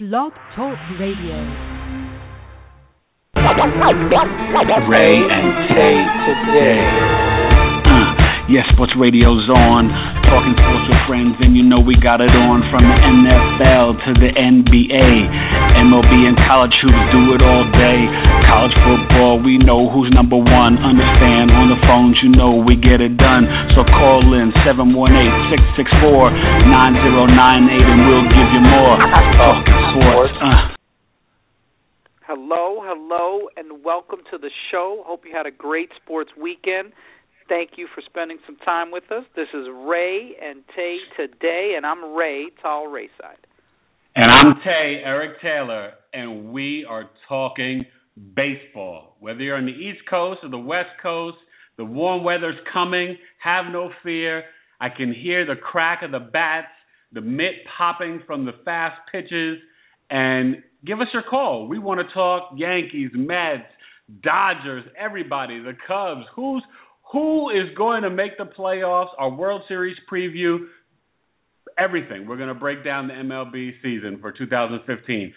Blog Talk Radio. Ray and Tay today. Yes, Sports Radio's on. Talking sports with friends, and you know we got it on. From the NFL to the NBA, MLB and college hoops, do it all day. College football, we know who's number one. Understand, on the phones, you know we get it done. So call in 718-664-9098, and we'll give you more. Talking sports. Hello, and welcome to the show. Hope you had a great sports weekend. Thank you for spending some time with us. This is Ray and Tay today, and I'm Ray, Tall Rayside. And I'm Tay, Eric Taylor, and we are talking baseball. Whether you're on the East Coast or the West Coast, the warm weather's coming. Have no fear. I can hear the crack of the bats, the mitt popping from the fast pitches, and give us your call. We want to talk Yankees, Mets, Dodgers, everybody, the Cubs. Who is going to make the playoffs, our World Series preview, everything. We're going to break down the MLB season for 2015.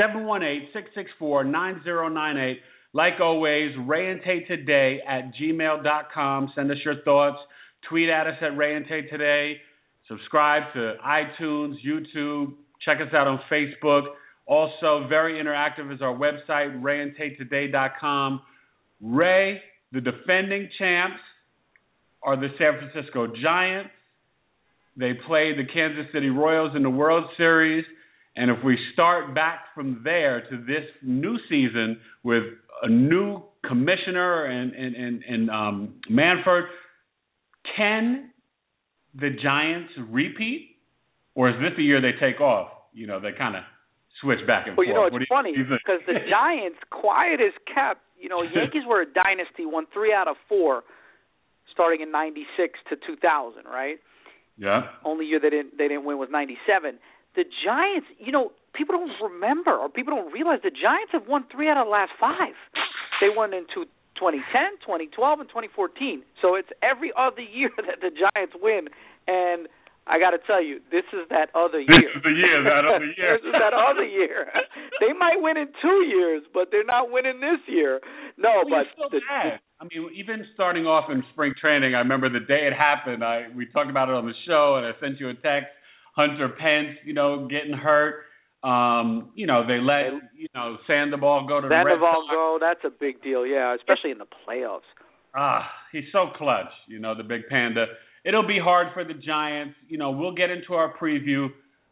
718-664-9098. Like always, Ray and Tay Today at gmail.com. Send us your thoughts. Tweet at us at Ray and Tay Today. Subscribe to iTunes, YouTube. Check us out on Facebook. Also, very interactive is our website, rayandtaytoday.com. Ray, the defending champs are the San Francisco Giants. They play the Kansas City Royals in the World Series. And if we start back from there to this new season with a new commissioner and Manfred, can the Giants repeat? Or is this the year they take off? You know, they kind of switch back and forth. Well, it's funny because the Giants, quiet as kept, Yankees were a dynasty, won 3 out of 4 starting in 96 to 2000, right? Yeah. Only year they didn't win was 97. The Giants, people don't remember or people don't realize the Giants have won 3 out of the last 5. They won in 2010, 2012, and 2014. So it's every other year that the Giants win, and I got to tell you, this is that other year. This is the year, that other year. This is that other year. They might win in 2 years, but they're not winning this year. No, well, but I mean, even starting off in spring training, I remember the day it happened. We talked about it on the show, and I sent you a text. Hunter Pence, getting hurt. They let Sandoval go to the Red Sox. Sandoval go. That's a big deal. Yeah, especially in the playoffs. He's so clutch. The big panda. It'll be hard for the Giants. We'll get into our preview.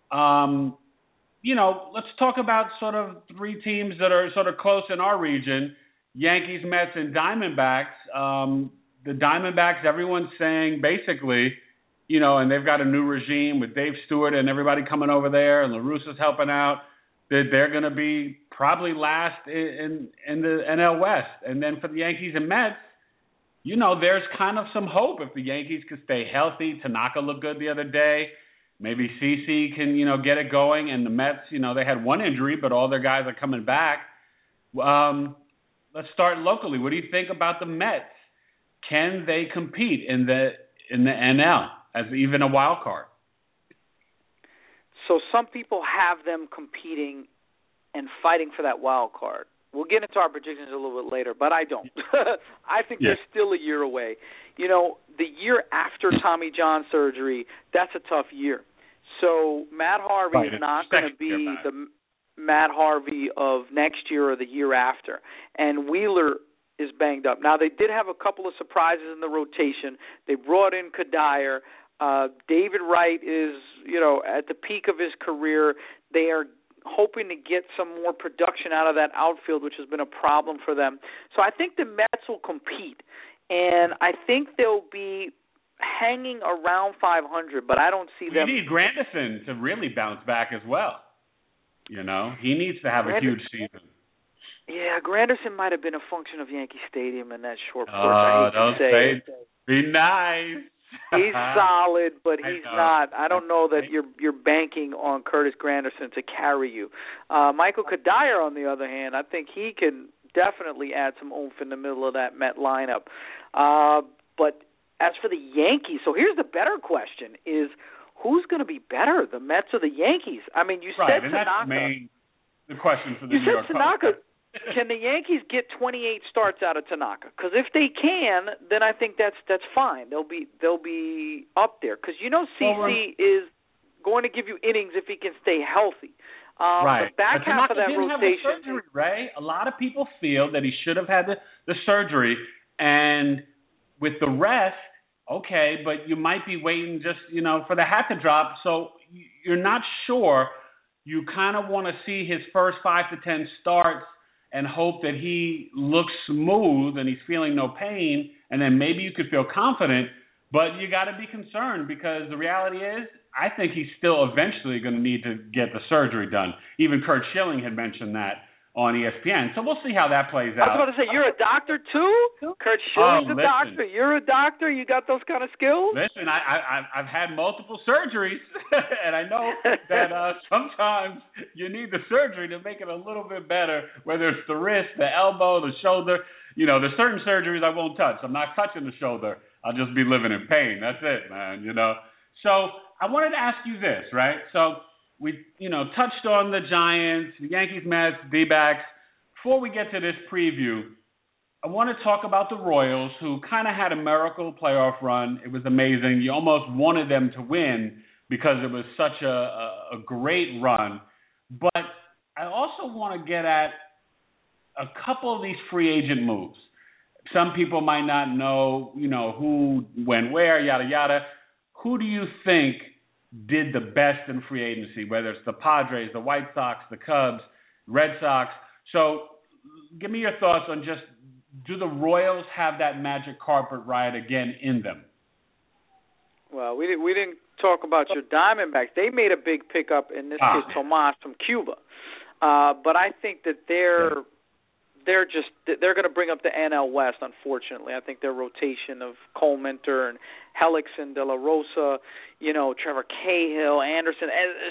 Let's talk about sort of 3 teams that are sort of close in our region, Yankees, Mets, and Diamondbacks. The Diamondbacks, everyone's saying basically, and they've got a new regime with Dave Stewart and everybody coming over there, and La Russa's helping out, that they're going to be probably last in the NL West. And then for the Yankees and Mets, there's kind of some hope if the Yankees could stay healthy. Tanaka looked good the other day. Maybe CeCe can, get it going. And the Mets, they had one injury, but all their guys are coming back. Let's start locally. What do you think about the Mets? Can they compete in the NL as even a wild card? So some people have them competing and fighting for that wild card. We'll get into our predictions a little bit later, but I don't. I think they're still a year away. The year after Tommy John surgery, that's a tough year. So Matt Harvey is not going to be the Matt Harvey of next year or the year after. And Wheeler is banged up. Now, they did have a couple of surprises in the rotation. They brought in Kadire. David Wright is, at the peak of his career. They are hoping to get some more production out of that outfield, which has been a problem for them. So I think the Mets will compete, and I think they'll be hanging around 500, but I don't see them. You need Granderson to really bounce back as well. He needs to have a huge season. Yeah, Granderson might have been a function of Yankee Stadium in that short porch. I hate to say it. Be nice. He's solid, but he's not. I don't know that you're banking on Curtis Granderson to carry you. Michael Kadire, on the other hand, I think he can definitely add some oomph in the middle of that Met lineup. But as for the Yankees, so here's the better question: is who's going to be better, the Mets or the Yankees? I mean, you said Tanaka. the question for the New New York Tanaka. Post. Can the Yankees get 28 starts out of Tanaka? Because if they can, then I think that's fine. They'll be up there. Because CC is going to give you innings if he can stay healthy. Right. The back half of that didn't rotation. Have the surgery, Ray. A lot of people feel that he should have had the surgery, and with the rest, okay, but you might be waiting just for the hat to drop. So you're not sure. You kind of want to see his first 5 to 10 starts and hope that he looks smooth and he's feeling no pain, and then maybe you could feel confident. But you got to be concerned because the reality is, I think he's still eventually going to need to get the surgery done. Even Curt Schilling had mentioned that on ESPN. So we'll see how that plays out. I was about to say, you're a doctor too? Curt Schilling's a doctor. You're a doctor? You got those kind of skills? Listen, I've had multiple surgeries, and I know that sometimes you need the surgery to make it a little bit better, whether it's the wrist, the elbow, the shoulder. There's certain surgeries I won't touch. I'm not touching the shoulder. I'll just be living in pain. That's it, man, So I wanted to ask you this, right? So we, touched on the Giants, the Yankees, Mets, D-backs. Before we get to this preview, I want to talk about the Royals, who kind of had a miracle playoff run. It was amazing. You almost wanted them to win because it was such a great run. But I also want to get at a couple of these free agent moves. Some people might not know, who went where, yada, yada. Who do you think did the best in free agency, whether it's the Padres, the White Sox, the Cubs, Red Sox? So give me your thoughts on just, do the Royals have that magic carpet ride again in them? Well, we didn't talk about your Diamondbacks. They made a big pickup, in this case, Tomas from Cuba. But I think that they're going to bring up the NL West, unfortunately. I think their rotation of Cole Minter and Hellickson, De La Rosa, Trevor Cahill, Anderson,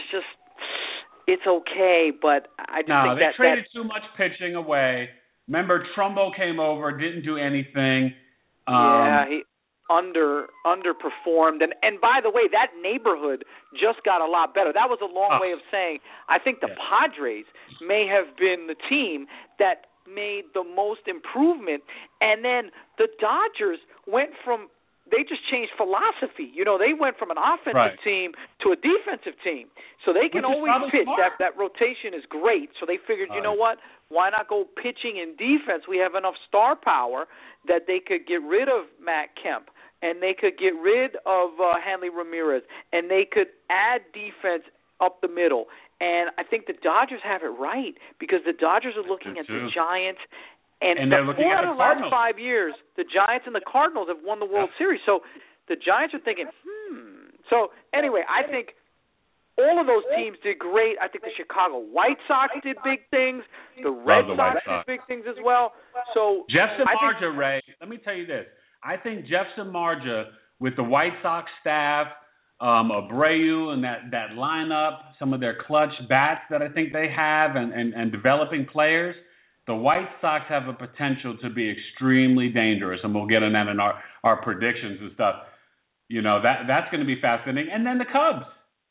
it's okay, but I just think they traded too much pitching away. Remember, Trumbo came over, didn't do anything. He underperformed. And by the way, that neighborhood just got a lot better. That was a long way of saying I think the Padres may have been the team that made the most improvement. And then the Dodgers they just changed philosophy. They went from an offensive team to a defensive team. So they can always pitch. That rotation is great. So they figured, you know what? Why not go pitching and defense? We have enough star power that they could get rid of Matt Kemp, and they could get rid of Hanley Ramirez, and they could add defense up the middle. And I think the Dodgers have it right because the Dodgers are looking at the Giants. And they're looking at the last 5 years, the Giants and the Cardinals have won the World Series. So the Giants are thinking, So anyway, I think all of those teams did great. I think the Chicago White Sox did big things. The Red Sox did big things as well. So Jeff Samardzija, Ray, let me tell you this. I think Jeff Samardzija with the White Sox staff, Abreu and that lineup, some of their clutch bats that I think they have and developing players, the White Sox have a potential to be extremely dangerous, and we'll get on that in our predictions and stuff. That's going to be fascinating. And then the Cubs,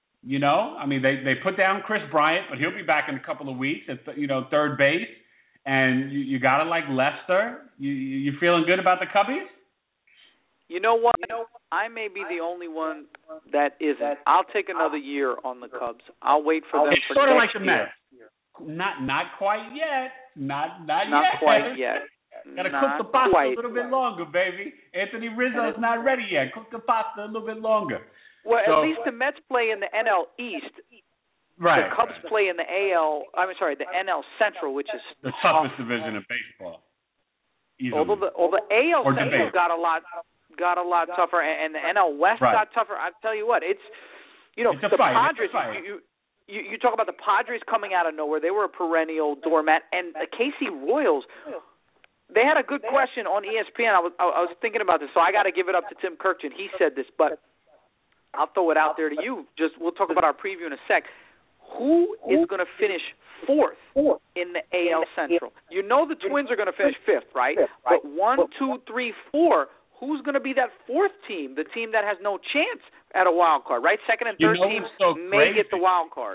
they put down Chris Bryant, but he'll be back in a couple of weeks at third base. And you got to like Lester. You feeling good about the Cubbies? You know what? I may be the only one that isn't. I'll take another year on the Cubs. I'll wait for them for sort of like next the year. Mets. Not quite yet. Not quite yet. Got to cook the pasta a little bit longer, baby. Anthony Rizzo's not ready yet. Cook the pasta a little bit longer. Well, at least the Mets play in the NL East. Right. The Cubs play in the the NL Central, which is the toughest division of baseball. Easily. Although the AL Central got a lot tougher, and the NL West got tougher. I tell you what, it's the Padres. You talk about the Padres coming out of nowhere. They were a perennial doormat, and the KC Royals. They had a good question on ESPN. I was thinking about this, so I got to give it up to Tim Kirkjian. He said this, but I'll throw it out there to you. We'll talk about our preview in a sec. Who is going to finish fourth in the AL Central? You know the Twins are going to finish fifth, right? But 1, 2, 3, 4. Who's going to be that fourth team? The team that has no chance at a wild card, right? Second and third teams may get the wild card.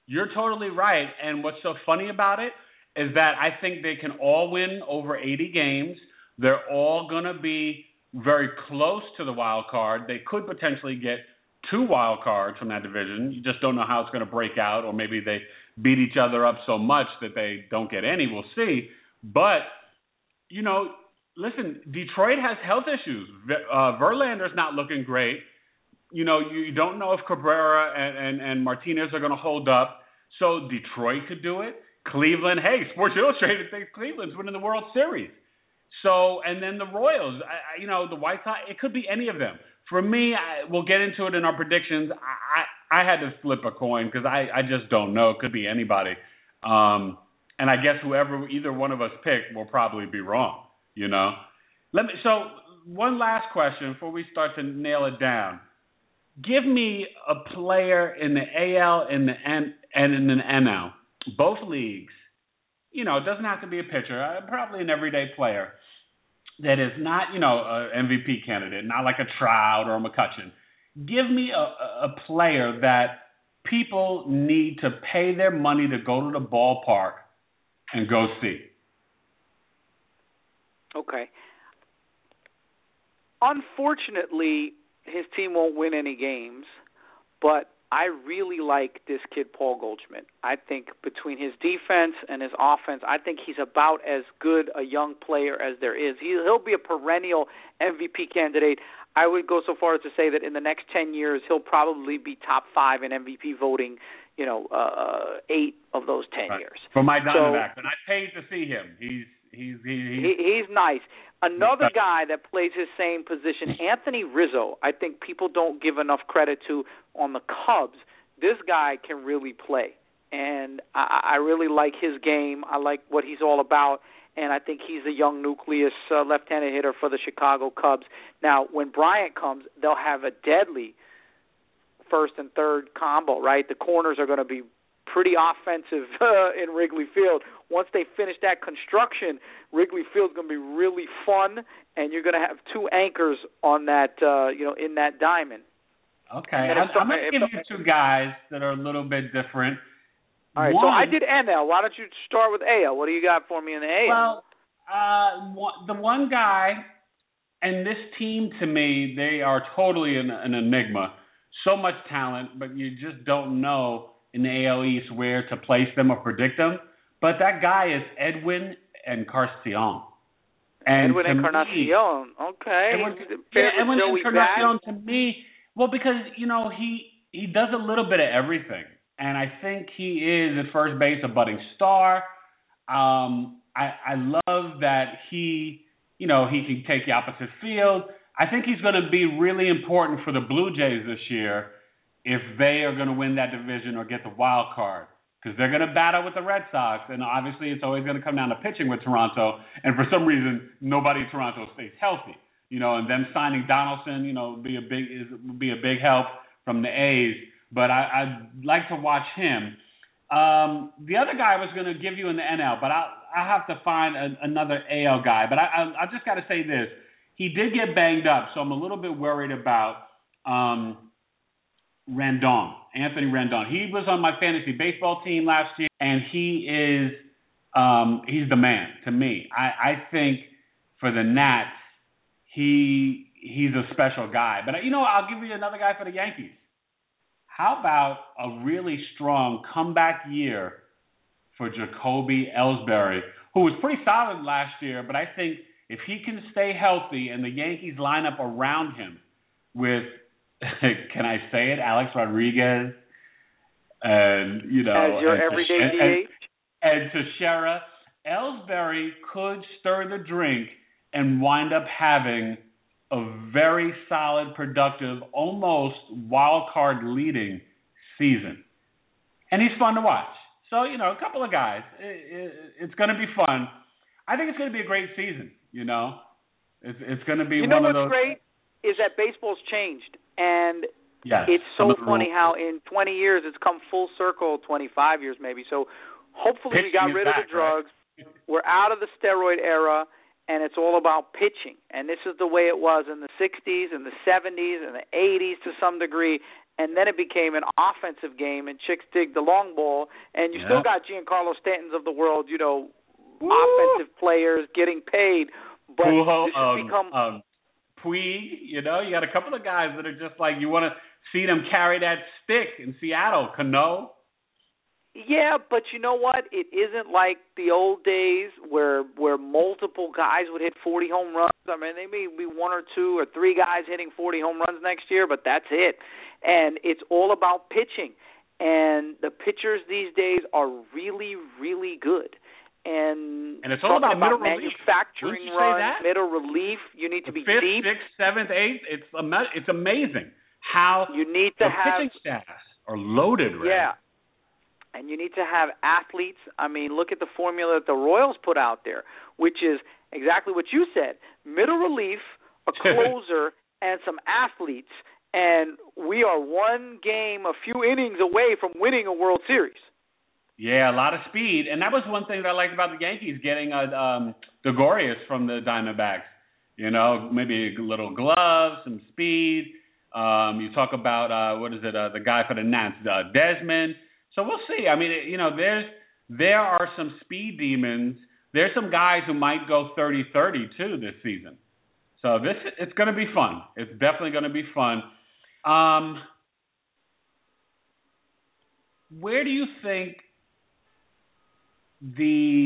You're totally right. And what's so funny about it is that I think they can all win over 80 games. They're all going to be very close to the wild card. They could potentially get 2 wild cards from that division. You just don't know how it's going to break out, or maybe they beat each other up so much that they don't get any. We'll see. But, listen, Detroit has health issues. Verlander's not looking great. You don't know if Cabrera and Martinez are going to hold up. So Detroit could do it. Cleveland, hey, Sports Illustrated thinks Cleveland's winning the World Series. So, and then the Royals, the White Sox, it could be any of them. For me, we'll get into it in our predictions. I had to flip a coin because I just don't know. It could be anybody. And I guess either one of us picked will probably be wrong, So one last question before we start to nail it down. Give me a player in the AL and in the NL, both leagues. It doesn't have to be a pitcher, probably an everyday player that is not, an MVP candidate, not like a Trout or a McCutchen. Give me a player that people need to pay their money to go to the ballpark and go see. Okay. Unfortunately, his team won't win any games, but I really like this kid, Paul Goldschmidt. I think between his defense and his offense, I think he's about as good a young player as there is. He'll be a perennial MVP candidate. I would go so far as to say that in the next 10 years, he'll probably be top 5 in MVP voting, 8 of those 10 years. For my Diamondbacks, and I paid to see him. He's nice. Another guy that plays his same position, Anthony Rizzo, I think people don't give enough credit to on the Cubs. This guy can really play, and I really like his game. I like what he's all about, and I think he's a young nucleus left-handed hitter for the Chicago Cubs. Now, when Bryant comes, they'll have a deadly first and third combo, right? The corners are going to be pretty offensive in Wrigley Field. Once they finish that construction, Wrigley Field's going to be really fun, and you're going to have 2 anchors on that, in that diamond. Okay, I'm going to give you 2 guys that are a little bit different. All right, so I did NL. Why don't you start with AL? What do you got for me in the AL? Well, the one guy, and this team to me, they are totally an enigma. So much talent, but you just don't know in the AL East where to place them or predict them. But that guy is Edwin Encarnacion. Edwin Encarnacion, okay. Edwin Encarnacion to me, well, because, he does a little bit of everything. And I think he is at first base a budding star. I love that he can take the opposite field. I think he's going to be really important for the Blue Jays this year if they are going to win that division or get the wild card, because they're going to battle with the Red Sox, and obviously it's always going to come down to pitching with Toronto, and for some reason nobody in Toronto stays healthy, and them signing Donaldson, would be a big help from the A's, but I'd like to watch him. The other guy I was going to give you in the NL, but I have to find another AL guy, but I just got to say this. He did get banged up, so I'm a little bit worried about Anthony Rendon. He was on my fantasy baseball team last year, and he's the man to me. I think for the Nats, he's a special guy. But, I'll give you another guy for the Yankees. How about a really strong comeback year for Jacoby Ellsbury, who was pretty solid last year, but I think if he can stay healthy and the Yankees line up around him with, can I say it, Alex Rodriguez, and, as your everyday DH? And Teixeira, Ellsbury could stir the drink and wind up having a very solid, productive, almost wild card leading season. And he's fun to watch. So, a couple of guys. It's going to be fun. I think it's going to be a great season, It's going to be one of those. What's great is that baseball's changed. And yes, it's so funny how in 20 years it's come full circle, 25 years maybe. So hopefully we got rid of the drugs. Right? We're out of the steroid era, and it's all about pitching. And this is the way it was in the 60s and the 70s and the 80s to some degree. and then it became an offensive game, and chicks dig the long ball, and you still got Giancarlo Stantons of the world, offensive players getting paid, but this has become Puig, you got a couple of guys that are just like you want to see them carry that stick in Seattle. Cano. Yeah, but you know what? It isn't like the old days where multiple guys would hit 40 home runs. I mean, they may be one or two or three guys hitting 40 home runs next year, but that's it. And it's all about pitching. And the pitchers these days are really, really good. And it's all about manufacturing runs, middle relief. You need to be fifth, deep. Sixth, seventh, eighth. It's amazing how you need to pitching staffs are loaded, right? Yeah. And you need to have athletes. I mean, look at the formula that the Royals put out there, which is exactly what you said. Middle relief, a closer, and some athletes. And we are one game, a few innings away from winning a World Series. Yeah, a lot of speed. And that was one thing that I liked about the Yankees, getting Gregorius from the Diamondbacks. Maybe a little glove, some speed. You talk about, the guy for the Nats, Desmond. So we'll see. I mean, there are some speed demons. There's some guys who might go 30-30 too this season. So it's going to be fun. It's definitely going to be fun. Where do you think the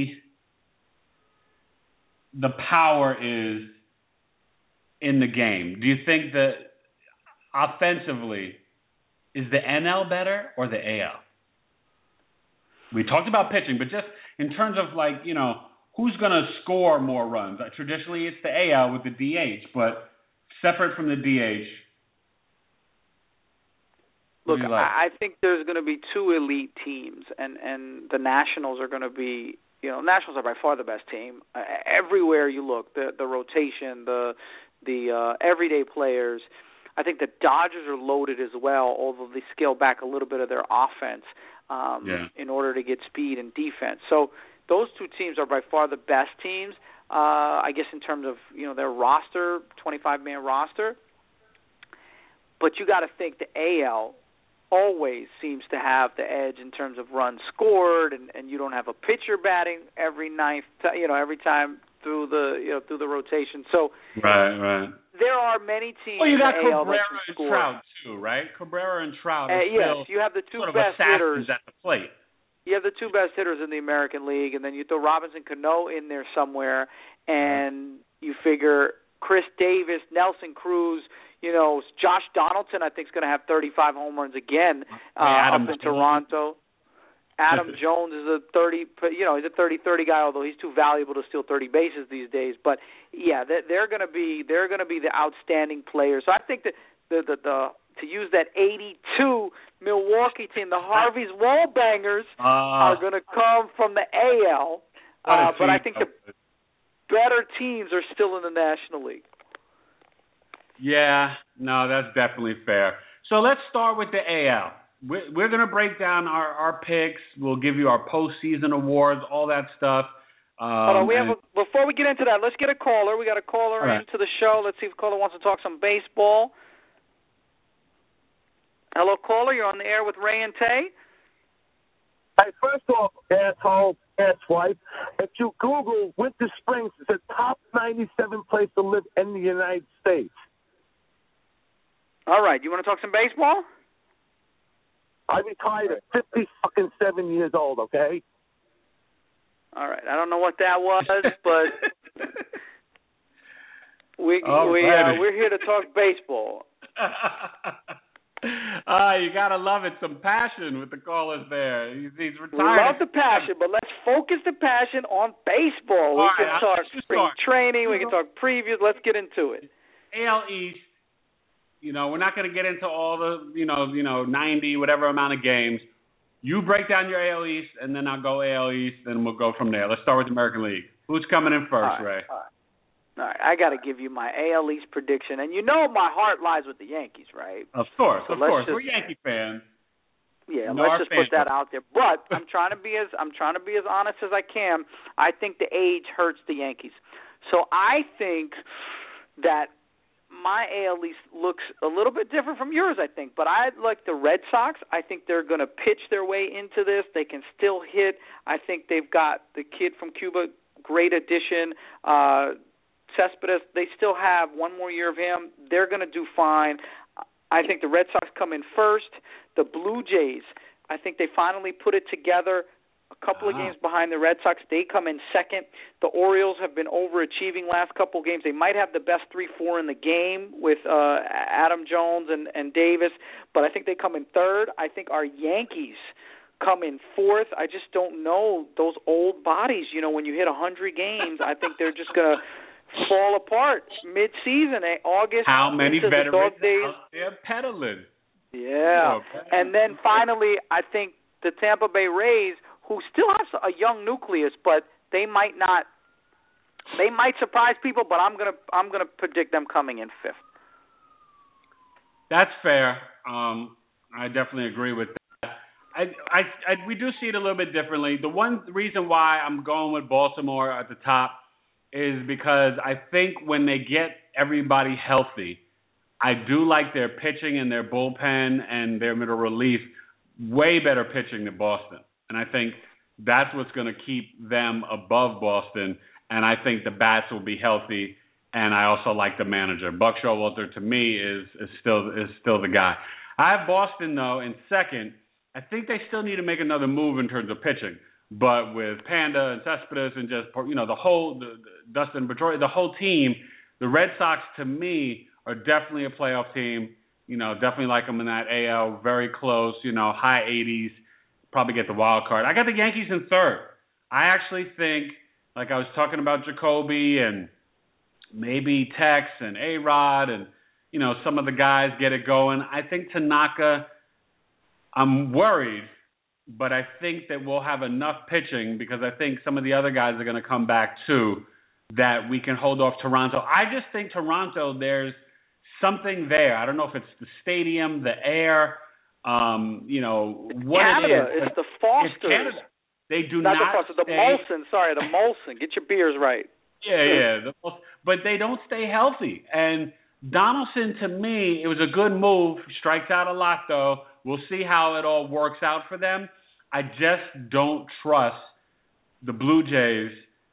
power is in the game? Do you think that offensively is the NL better or the AL? We talked about pitching, but just in terms of who's going to score more runs? Traditionally, it's the AL with the DH, but separate from the DH. Look, I think there's going to be two elite teams, and the Nationals are going to be, Nationals are by far the best team. Everywhere you look, the rotation, the everyday players. I think the Dodgers are loaded as well, although they scale back a little bit of their offense. In order to get speed and defense. So those two teams are by far the best teams, I guess, in terms of, their roster, 25-man roster. But you got to think the AL always seems to have the edge in terms of runs scored, and you don't have a pitcher batting every ninth, every time through the rotation. So right. There are many teams. Well, you got in the AL Cabrera that and Trout too, right? Cabrera and Trout. Yes, you have the two sort of best hitters at the plate. You have the two best hitters in the American League, and then you throw Robinson Cano in there somewhere, and you figure Chris Davis, Nelson Cruz, Josh Donaldson, I think, is going to have 35 home runs again up in Toronto. Adam Jones is a 30-30 guy, although he's too valuable to steal 30 bases these days. But yeah, they're going to be the outstanding players. So I think that to use that 82 Milwaukee team, the Harvey's Wallbangers are going to come from the AL. But I think the better teams are still in the National League. Yeah, no, that's definitely fair. So let's start with the AL. We're going to break down our picks. We'll give you our postseason awards, all that stuff. Hold on, before we get into that, let's get a caller. We got a caller into the show. Let's see if the caller wants to talk some baseball. Hello, caller. You're on the air with Ray and Tay. Hey, first off, asshole, asswipe, if you Google Winter Springs, it's the top 97 place to live in the United States. All right. You want to talk some baseball? I retired at 57 years old, okay? All right. I don't know what that was, but we're here to talk baseball. You got to love it. Some passion with the callers there. He's retired. We love the passion, but let's focus the passion on baseball. We can talk spring training. We can talk previews. Let's get into it. AL East. We're not going to get into all the, 90, whatever amount of games. You break down your AL East, and then I'll go AL East, and we'll go from there. Let's start with the American League. Who's coming in first, Ray? All right. I got to give you my AL East prediction. And my heart lies with the Yankees, right? Of course. We're Yankee fans. Yeah, let's just put that out there. But I'm trying to be as honest as I can. I think the age hurts the Yankees. So I think that my AL East looks a little bit different from yours, I think. But I like the Red Sox. I think they're going to pitch their way into this. They can still hit. I think they've got the kid from Cuba, great addition. Cespedes, they still have one more year of him. They're going to do fine. I think the Red Sox come in first. The Blue Jays, I think they finally put it together. A couple of games behind the Red Sox. They come in second. The Orioles have been overachieving last couple of games. They might have the best 3-4 in the game with Adam Jones and Davis, but I think they come in third. I think our Yankees come in fourth. I just don't know those old bodies. You know, when you hit 100 games, I think they're just going to fall apart mid-season. August. How many veterans out there peddling? Yeah. And then finally, I think the Tampa Bay Rays, who still has a young nucleus, but they might surprise people, but I'm gonna predict them coming in fifth. That's fair. I definitely agree with that. We do see it a little bit differently. The one reason why I'm going with Baltimore at the top is because I think when they get everybody healthy, I do like their pitching and their bullpen and their middle relief way better pitching than Boston. And I think that's what's going to keep them above Boston. And I think the bats will be healthy. And I also like the manager. Buck Showalter, to me, is still the guy. I have Boston, though, in second. I think they still need to make another move in terms of pitching. But with Panda and Cespedes and just, you know, Dustin Pedroia, the whole team, the Red Sox, to me, are definitely a playoff team. You know, definitely like them in that AL, very close, you know, high 80s, probably get the wild card. I got the Yankees in third. I actually think, like I was talking about Jacoby and maybe Tex and A-Rod and, you know, some of the guys get it going. I think Tanaka, I'm worried, but I think that we'll have enough pitching because I think some of the other guys are going to come back too, that we can hold off Toronto. I just think Toronto, there's something there. I don't know if it's the stadium, the air, you know, what Canada. it is. It's the Fosters. It's Canada. They do not not the Fosters, the Molson. Sorry, the Molson. Get your beers right. Yeah. But they don't stay healthy. And Donaldson, to me, it was a good move. Strikes out a lot, though. We'll see how it all works out for them. I just don't trust the Blue Jays.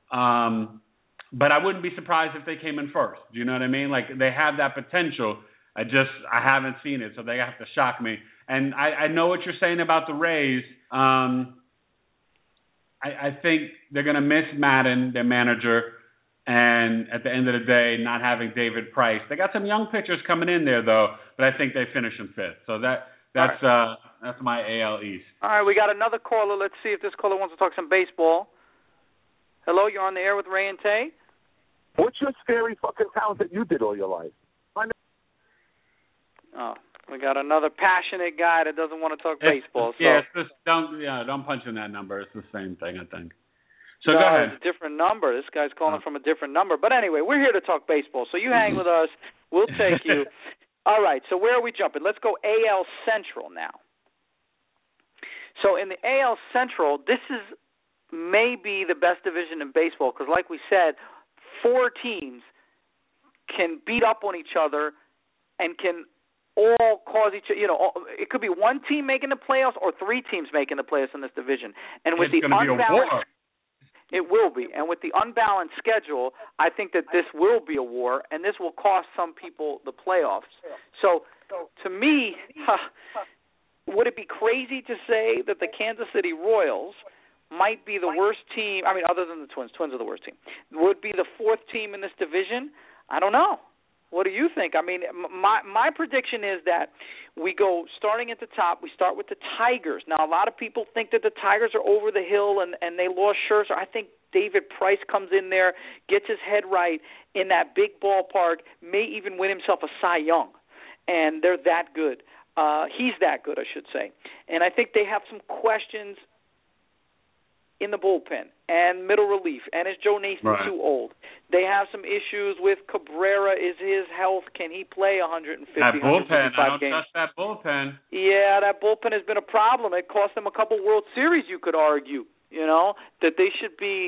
But I wouldn't be surprised if they came in first. Do you know what I mean? Like, they have that potential. I haven't seen it, so they have to shock me. And I know what you're saying about the Rays. I think they're going to miss Madden, their manager, and at the end of the day, not having David Price. They got some young pitchers coming in there, though, but I think they finish in fifth. So that's my AL East. All right, we got another caller. Let's see if this caller wants to talk some baseball. Hello, you're on the air with Ray and Tay. What's your scary fucking talent that you did all your life? Oh, we got another passionate guy that doesn't want to talk baseball. Don't punch in that number. It's the same thing, I think. So no, go ahead. It's a different number. This guy's calling from a different number. But anyway, we're here to talk baseball. So you hang with us. We'll take you. All right, so where are we jumping? Let's go AL Central now. So in the AL Central, this is maybe the best division in baseball because, like we said, 4 teams can beat up on each other and can all cause each other. You know, it could be one team making the playoffs or 3 teams making the playoffs in this division. And with it's the unbalanced, it will be. And with the unbalanced schedule, I think that this will be a war, and this will cost some people the playoffs. So, to me, would it be crazy to say that the Kansas City Royals might be the worst team? I mean, other than the Twins. Twins are the worst team. Would be the 4th team in this division? I don't know. What do you think? I mean, my prediction is that we go starting at the top. We start with the Tigers. Now, a lot of people think that the Tigers are over the hill and they lost Scherzer. I think David Price comes in there, gets his head right in that big ballpark, may even win himself a Cy Young. And they're that good. He's that good, I should say. And I think they have some questions in the bullpen and middle relief. And is Joe Nathan too old? They have some issues with Cabrera. Is his health? Can he play 150, that bullpen, 155 I don't games? trust that bullpen. Yeah, that bullpen has been a problem. It cost them a couple World Series, you could argue, you know, that they should be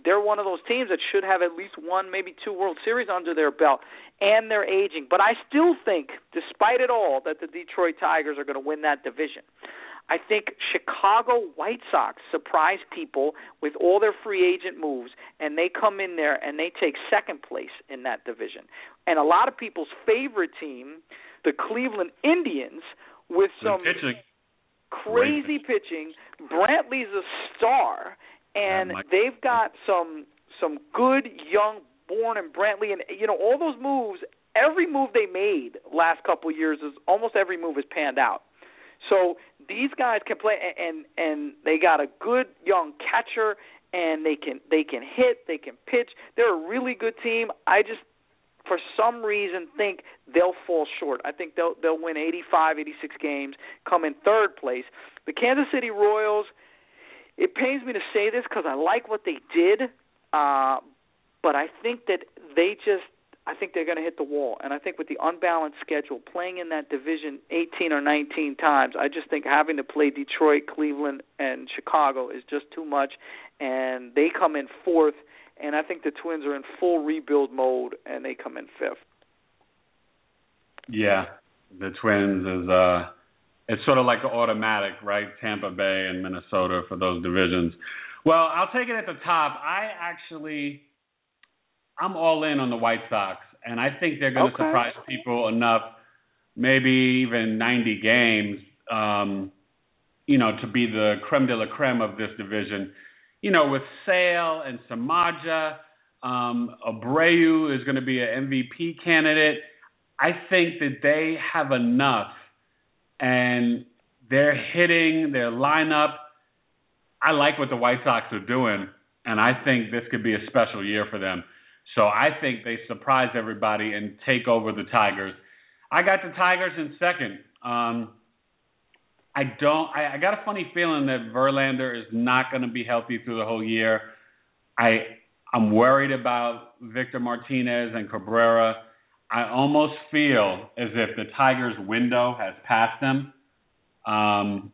they're one of those teams that should have at least one, maybe two World Series under their belt, and they're aging. But I still think, despite it all, that the Detroit Tigers are going to win that division. I think Chicago White Sox surprise people with all their free agent moves, and they come in there and they take second place in that division. And a lot of people's favorite team, the Cleveland Indians, with some crazy pitching. Brantley's a star, and they've got some good young Bourne and Brantley, and all those moves. Every move they made last couple of years almost every move has panned out. So these guys can play, and they got a good young catcher, and they can hit, they can pitch. They're a really good team. I just, for some reason, think they'll fall short. I think they'll win 85, 86 games, come in third place. The Kansas City Royals, it pains me to say this because I like what they did, but I think that I think they're going to hit the wall. And I think with the unbalanced schedule, playing in that division 18 or 19 times, I just think having to play Detroit, Cleveland, and Chicago is just too much. And they come in fourth, and I think the Twins are in full rebuild mode, and they come in fifth. Yeah, the Twins it's sort of like an automatic, right? Tampa Bay and Minnesota for those divisions. Well, I'll take it at the top. I'm all in on the White Sox, and I think they're going to surprise people enough, maybe even 90 games, to be the creme de la creme of this division. With Sale and Samaja, Abreu is going to be an MVP candidate. I think that they have enough, and they're hitting their lineup. I like what the White Sox are doing, and I think this could be a special year for them. So I think they surprise everybody and take over the Tigers. I got the Tigers in second. I got a funny feeling that Verlander is not going to be healthy through the whole year. I'm worried about Victor Martinez and Cabrera. I almost feel as if the Tigers' window has passed them. And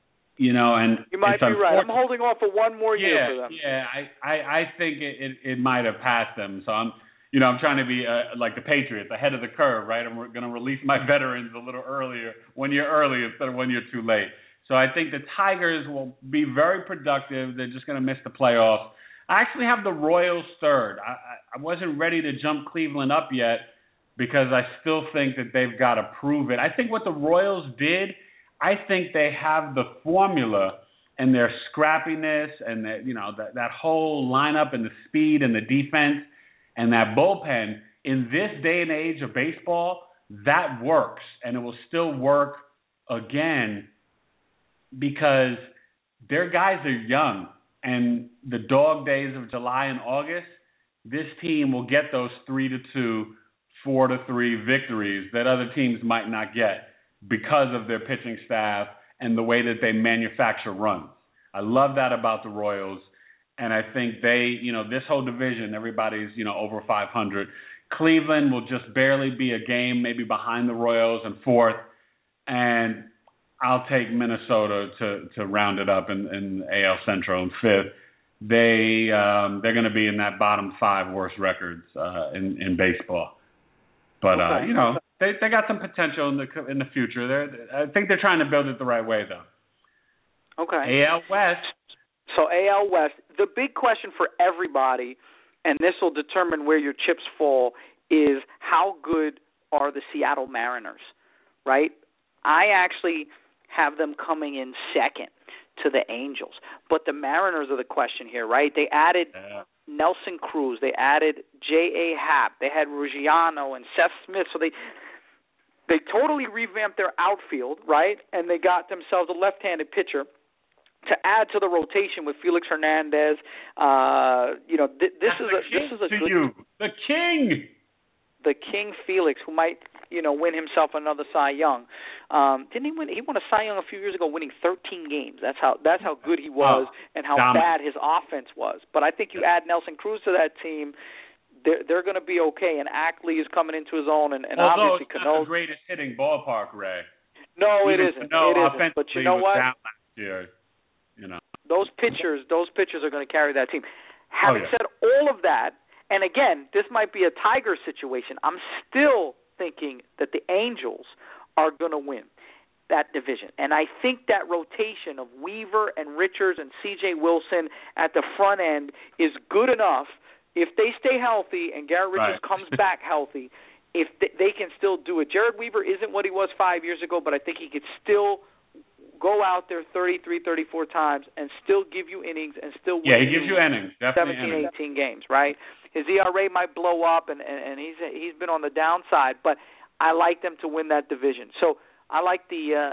you might be right. I'm holding off for one more year for them. Yeah, I think it might have passed them. So I'm trying to be like the Patriots, ahead of the curve, right? I'm going to release my veterans a little earlier, 1 year early instead of 1 year too late. So I think the Tigers will be very productive. They're just going to miss the playoffs. I actually have the Royals third. I wasn't ready to jump Cleveland up yet because I still think that they've got to prove it. I think what the Royals did, I think they have the formula and their scrappiness and that whole lineup and the speed and the defense and that bullpen in this day and age of baseball, that works, and it will still work again because their guys are young, and the dog days of July and August, this team will get those 3-2, 4-3 victories that other teams might not get because of their pitching staff and the way that they manufacture runs. I love that about the Royals. And I think they, this whole division, everybody's, over 500. Cleveland will just barely be a game, maybe behind the Royals in fourth. And I'll take Minnesota to round it up in AL Central in fifth. They're going to be in that bottom five worst records in baseball. But, they got some potential in the future. I think they're trying to build it the right way, though. Okay. AL West. So AL West, the big question for everybody, and this will determine where your chips fall, is how good are the Seattle Mariners, right? I actually have them coming in second to the Angels. But the Mariners are the question here, right? They added Nelson Cruz. They added J.A. Happ. They had Ruggiano and Seth Smith. So they totally revamped their outfield, right? And they got themselves a left-handed pitcher to add to the rotation with Felix Hernandez. This is a good the King. The King Felix, who might, win himself another Cy Young. Didn't he win? He won a Cy Young a few years ago, winning 13 games. That's how good he was and how bad his offense was. But I think you add Nelson Cruz to that team, they're going to be okay. And Ackley is coming into his own, and obviously Cano. It's not the greatest hitting ballpark, Ray. No, it isn't. It isn't. But you know what? Year, Those pitchers are going to carry that team. Having said all of that, and again, this might be a Tiger situation, I'm still thinking that the Angels are going to win that division. And I think that rotation of Weaver and Richards and C.J. Wilson at the front end is good enough. If they stay healthy and Garrett Richards comes back healthy, if they can still do it. Jared Weaver isn't what he was 5 years ago, but I think he could still go out there 33, 34 times and still give you innings and still win. Yeah, he gives you innings. Definitely 17, 18 games, right? His ERA might blow up, and he's been on the downside, but I like them to win that division. So I like the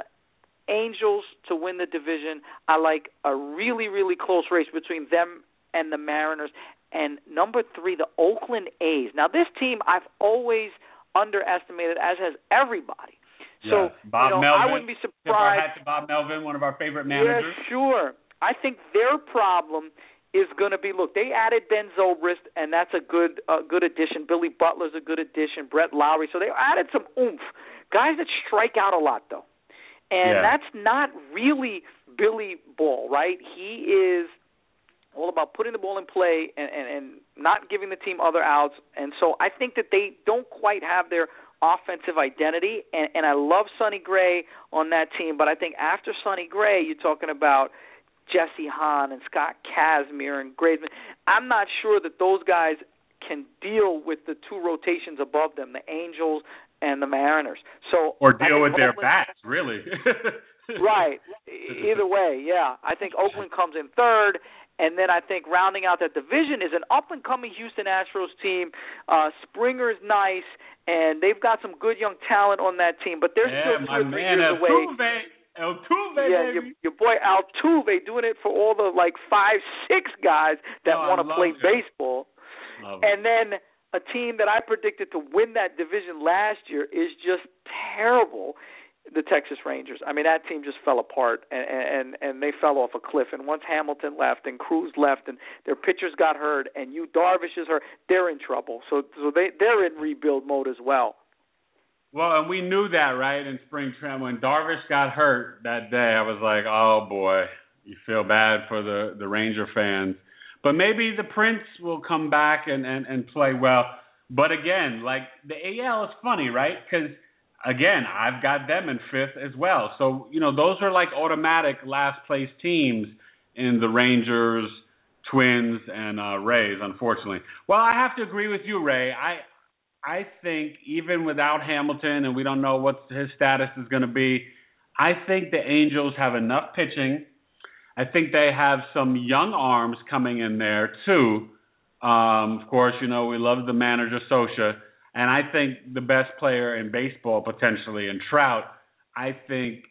Angels to win the division. I like a really, really close race between them and the Mariners. And number 3, the Oakland A's. Now, this team I've always underestimated, as has everybody. So, Bob Melvin. I wouldn't be surprised. Bob Melvin, one of our favorite managers. Yeah, sure. I think their problem is going to be, look, they added Ben Zobrist, and that's a good addition. Billy Butler's a good addition. Brett Lowry. So they added some oomph. Guys that strike out a lot, though. And that's not really Billy Ball, right? He is all about putting the ball in play and not giving the team other outs. And so I think that they don't quite have their offensive identity, and I love Sonny Gray on that team, but I think after Sonny Gray, you're talking about Jesse Hahn and Scott Kazmir and Graveman. I'm not sure that those guys can deal with the 2 rotations above them, the Angels and the Mariners. So or deal with their bats, really. Right. Either way, yeah. I think Oakland comes in 3rd. And then I think rounding out that division is an up-and-coming Houston Astros team. Springer's nice, and they've got some good young talent on that team, but they're still 2 or 3 years away. Altuve, yeah, your boy Altuve doing it for all the 5, 6 guys that want to play baseball. And then a team that I predicted to win that division last year is just terrible. The Texas Rangers. I mean, that team just fell apart, and they fell off a cliff. And once Hamilton left and Cruz left and their pitchers got hurt and Yu Darvish is hurt, they're in trouble. So they're in rebuild mode as well. Well, and we knew that, right, in spring training. When Darvish got hurt that day, I was like, oh, boy, you feel bad for the Ranger fans. But maybe the Prince will come back and play well. But again, the AL is funny, right, because again, I've got them in 5th as well. So, those are automatic last-place teams in the Rangers, Twins, and Rays, unfortunately. Well, I have to agree with you, Ray. I think even without Hamilton, and we don't know what his status is going to be, I think the Angels have enough pitching. I think they have some young arms coming in there, too. Of course, we love the manager, Socha. And I think the best player in baseball, potentially, in Trout, I think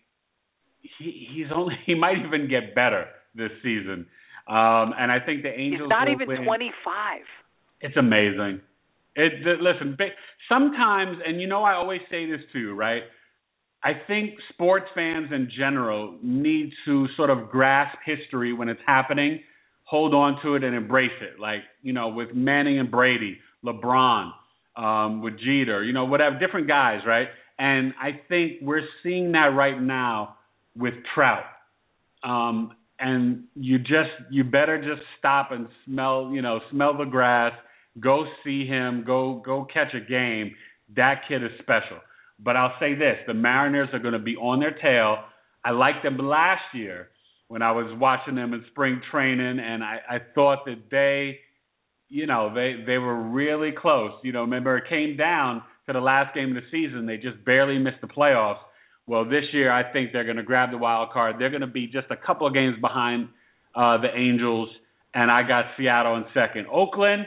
he might even get better this season. And I think the Angels He's not will even win. 25. It's amazing. Listen, sometimes, and I always say this to you, right? I think sports fans in general need to sort of grasp history when it's happening, hold on to it, and embrace it. With Manning and Brady, LeBron, with Jeter, whatever, different guys, right? And I think we're seeing that right now with Trout. And you better just stop and smell the grass, go see him, go catch a game. That kid is special. But I'll say this, the Mariners are going to be on their tail. I liked them last year when I was watching them in spring training, and I thought that they were really close. Remember, it came down to the last game of the season. They just barely missed the playoffs. Well, this year, I think they're going to grab the wild card. They're going to be just a couple of games behind the Angels, and I got Seattle in 2nd. Oakland,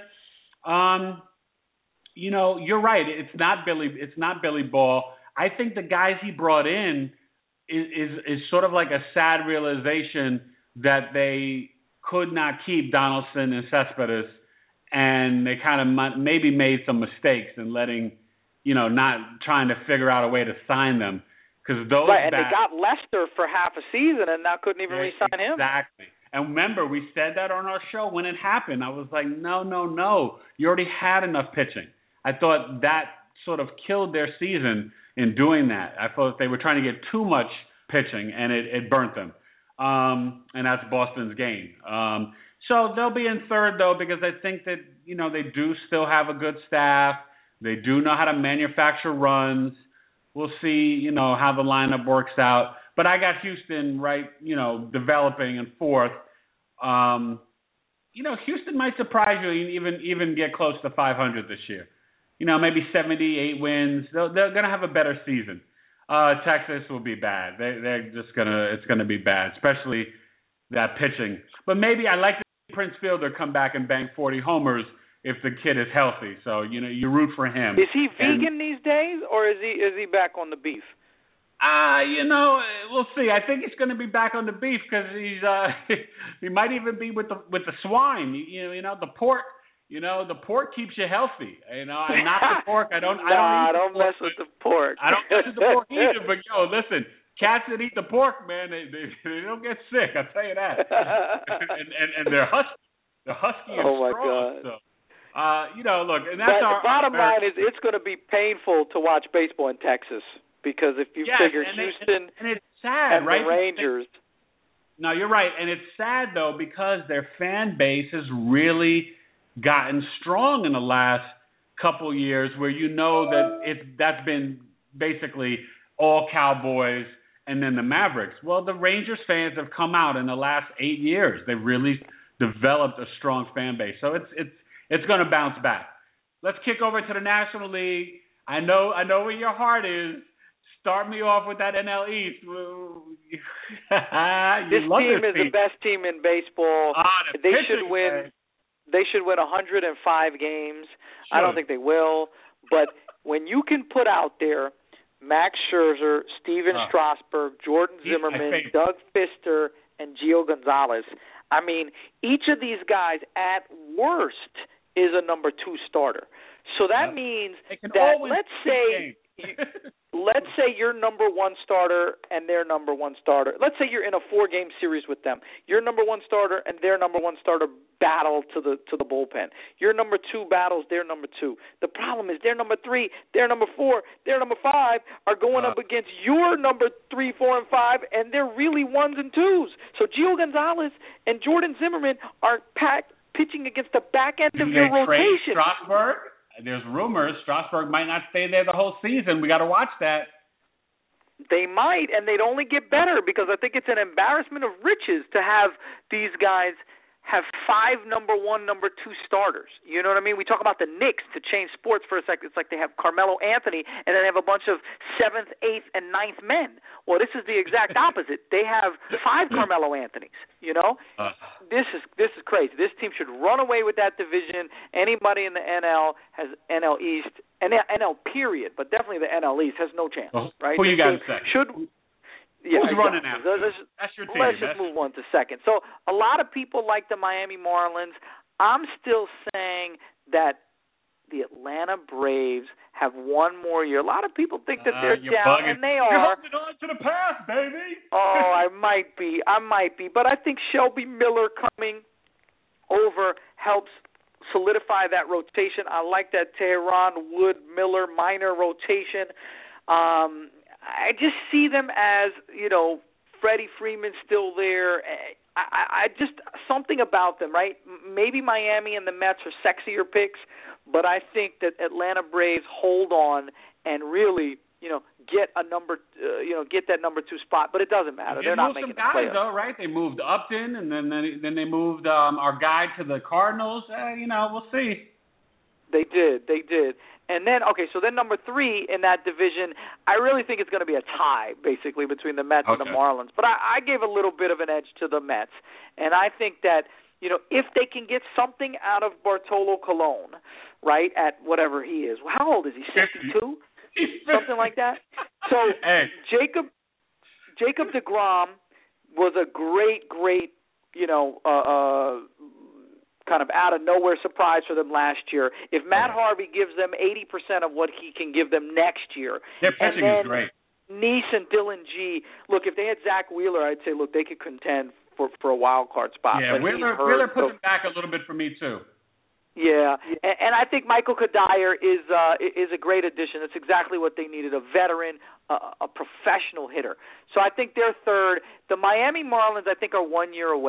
you're right. It's not Billy Ball. I think the guys he brought in is sort of like a sad realization that they could not keep Donaldson and Cespedes, and they kind of maybe made some mistakes in letting, not trying to figure out a way to sign them. Because those right, and they got Lester for half a season and now couldn't even re-sign him. Exactly. And remember, we said that on our show when it happened. I was like, no. You already had enough pitching. I thought that sort of killed their season in doing that. I thought they were trying to get too much pitching, and it burnt them. And that's Boston's game. So they'll be in third, though, because I think that, they do still have a good staff. They do know how to manufacture runs. We'll see, how the lineup works out. But I got Houston right, developing in fourth. Houston might surprise you and even get close to 500 this year. Maybe 78 wins. They're going to have a better season. Texas will be bad. It's going to be bad, especially that pitching. But maybe I like to see Prince Fielder come back and bang 40 homers if the kid is healthy. So, you root for him. Is he vegan these days, or is he back on the beef? We'll see. I think he's going to be back on the beef because he might even be with the swine. The pork. The pork keeps you healthy. I'm not the pork. I don't mess with the pork. I don't mess with the pork either. But listen, cats that eat the pork, man, they don't get sick. I'll tell you that. and they're husky. They're husky and strong. Oh my God. So, look, and that's the bottom line is it's going to be painful to watch baseball in Texas because if you figure Houston and it's sad, and right? the Rangers. No, you're right, and it's sad though because their fan base has really gotten strong in the last couple years, where that that's been basically all Cowboys and then the Mavericks. Well, the Rangers fans have come out in the last 8 years. They've really developed a strong fan base, so it's going to bounce back. Let's kick over to the National League. I know where your heart is. Start me off with that NL East. This team is the best team in baseball. They should win. They should win 105 games. Sure. I don't think they will. But when you can put out there Max Scherzer, Steven Strasburg, Jordan Zimmerman, Doug Fister, and Gio Gonzalez, I mean, each of these guys at worst is a number 2 starter. So that means that let's say you're number 1 starter and their number 1 starter. Let's say you're in a 4-game series with them. Your number 1 starter and their number 1 starter battle to the bullpen. Your number 2 battles their number 2. The problem is their number 3, their number 4, their number 5 are going up against your number 3, 4, and 5, and they're really 1s and 2s. So Gio Gonzalez and Jordan Zimmerman are pitching against the back end of your rotation. Strasburg? There's rumors Strasburg might not stay there the whole season. We got to watch that. They might, and they'd only get better because I think it's an embarrassment of riches to have these guys have 5 number 1, number 2 starters. You know what I mean? We talk about the Knicks, to change sports for a second. It's like they have Carmelo Anthony, and then they have a bunch of 7th, 8th, and 9th men. Well, this is the exact opposite. They have 5 Carmelo Anthonys, This is crazy. This team should run away with that division. Anybody in the NL has NL East, NL period, but definitely the NL East has no chance, right? Who you got to say? Who's running out? That's your team. Let's just move on to second. So a lot of people like the Miami Marlins. I'm still saying that the Atlanta Braves have one more year. A lot of people think that they're down, and they are. You're holding on to the past, baby. I might be. But I think Shelby Miller coming over helps solidify that rotation. I like that Tehran, Wood, Miller minor rotation. I just see them as, Freddie Freeman still there. I just, something about them, right? Maybe Miami and the Mets are sexier picks, but I think that Atlanta Braves hold on and really, get a number, get that number 2 spot. But it doesn't matter. They're not making the playoffs. Though, right? They moved Upton, and then they moved our guy to the Cardinals. We'll see. They did. And then, so number 3 in that division, I really think it's going to be a tie, basically, between the Mets and the Marlins. But I gave a little bit of an edge to the Mets. And I think that, if they can get something out of Bartolo Colon, right, at whatever he is. How old is he, 62? Something like that? So Jacob deGrom was a great, kind of out of nowhere surprise for them last year. If Matt Harvey gives them 80% of what he can give them next year, their pitching is great. Neese and Dylan G. Look, if they had Zach Wheeler, I'd say, they could contend for a wild card spot. Yeah, Wheeler put them back a little bit for me too. Yeah, and I think Michael Kadire is a great addition. It's exactly what they needed, a veteran, a professional hitter. So I think they're third. The Miami Marlins, I think, are 1 year away.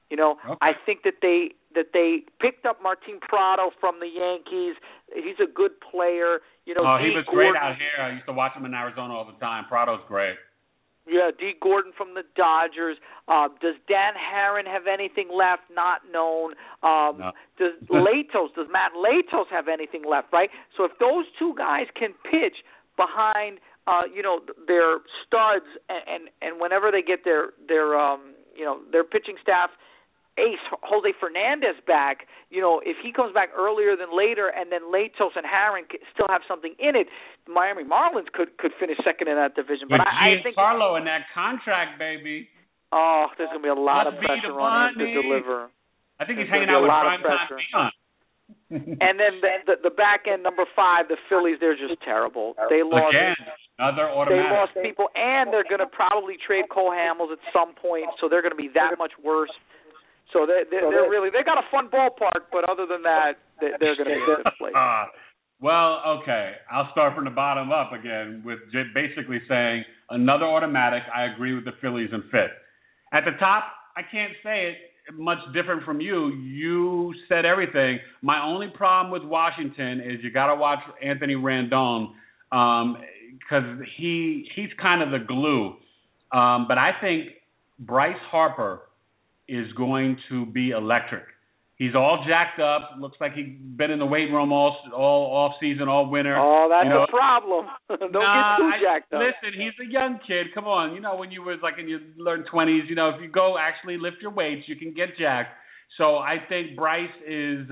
You know, I think that they picked up Martin Prado from the Yankees. He's a good player. You know, he was great out here. I used to watch him in Arizona all the time. Prado's great. Yeah, D. Gordon from the Dodgers. Does Dan Herron have anything left? Not known. No. Does Matt Latos have anything left? Right. So if those two guys can pitch behind, their studs, and whenever they get their pitching staff ace Jose Fernandez back, if he comes back earlier than later, and then Latos and Herron still have something in it, the Miami Marlins could finish second in that division. But I think Giancarlo in that contract, baby. Oh, there's going to be a lot of pressure on him to deliver. I think he's hanging out with primetime Dion. And then the back end, number 5, the Phillies, they're just terrible. They lost another automatic. They lost people, and they're going to probably trade Cole Hamels at some point, so they're going to be that much worse. So they got a fun ballpark, but other than that, they're going to be a good place. Well, okay, I'll start from the bottom up again with basically saying another automatic. I agree with the Phillies in 5th. At the top, I can't say it much different from you. You said everything. My only problem with Washington is you got to watch Anthony Rendon because he's kind of the glue. But I think Bryce Harper is going to be electric. He's all jacked up. Looks like he's been in the weight room all off season, all winter. Oh, that's a problem. Don't get too jacked up. Listen, he's a young kid. Come on, when you was like in your learn 20s, if you go actually lift your weights, you can get jacked. So I think Bryce is.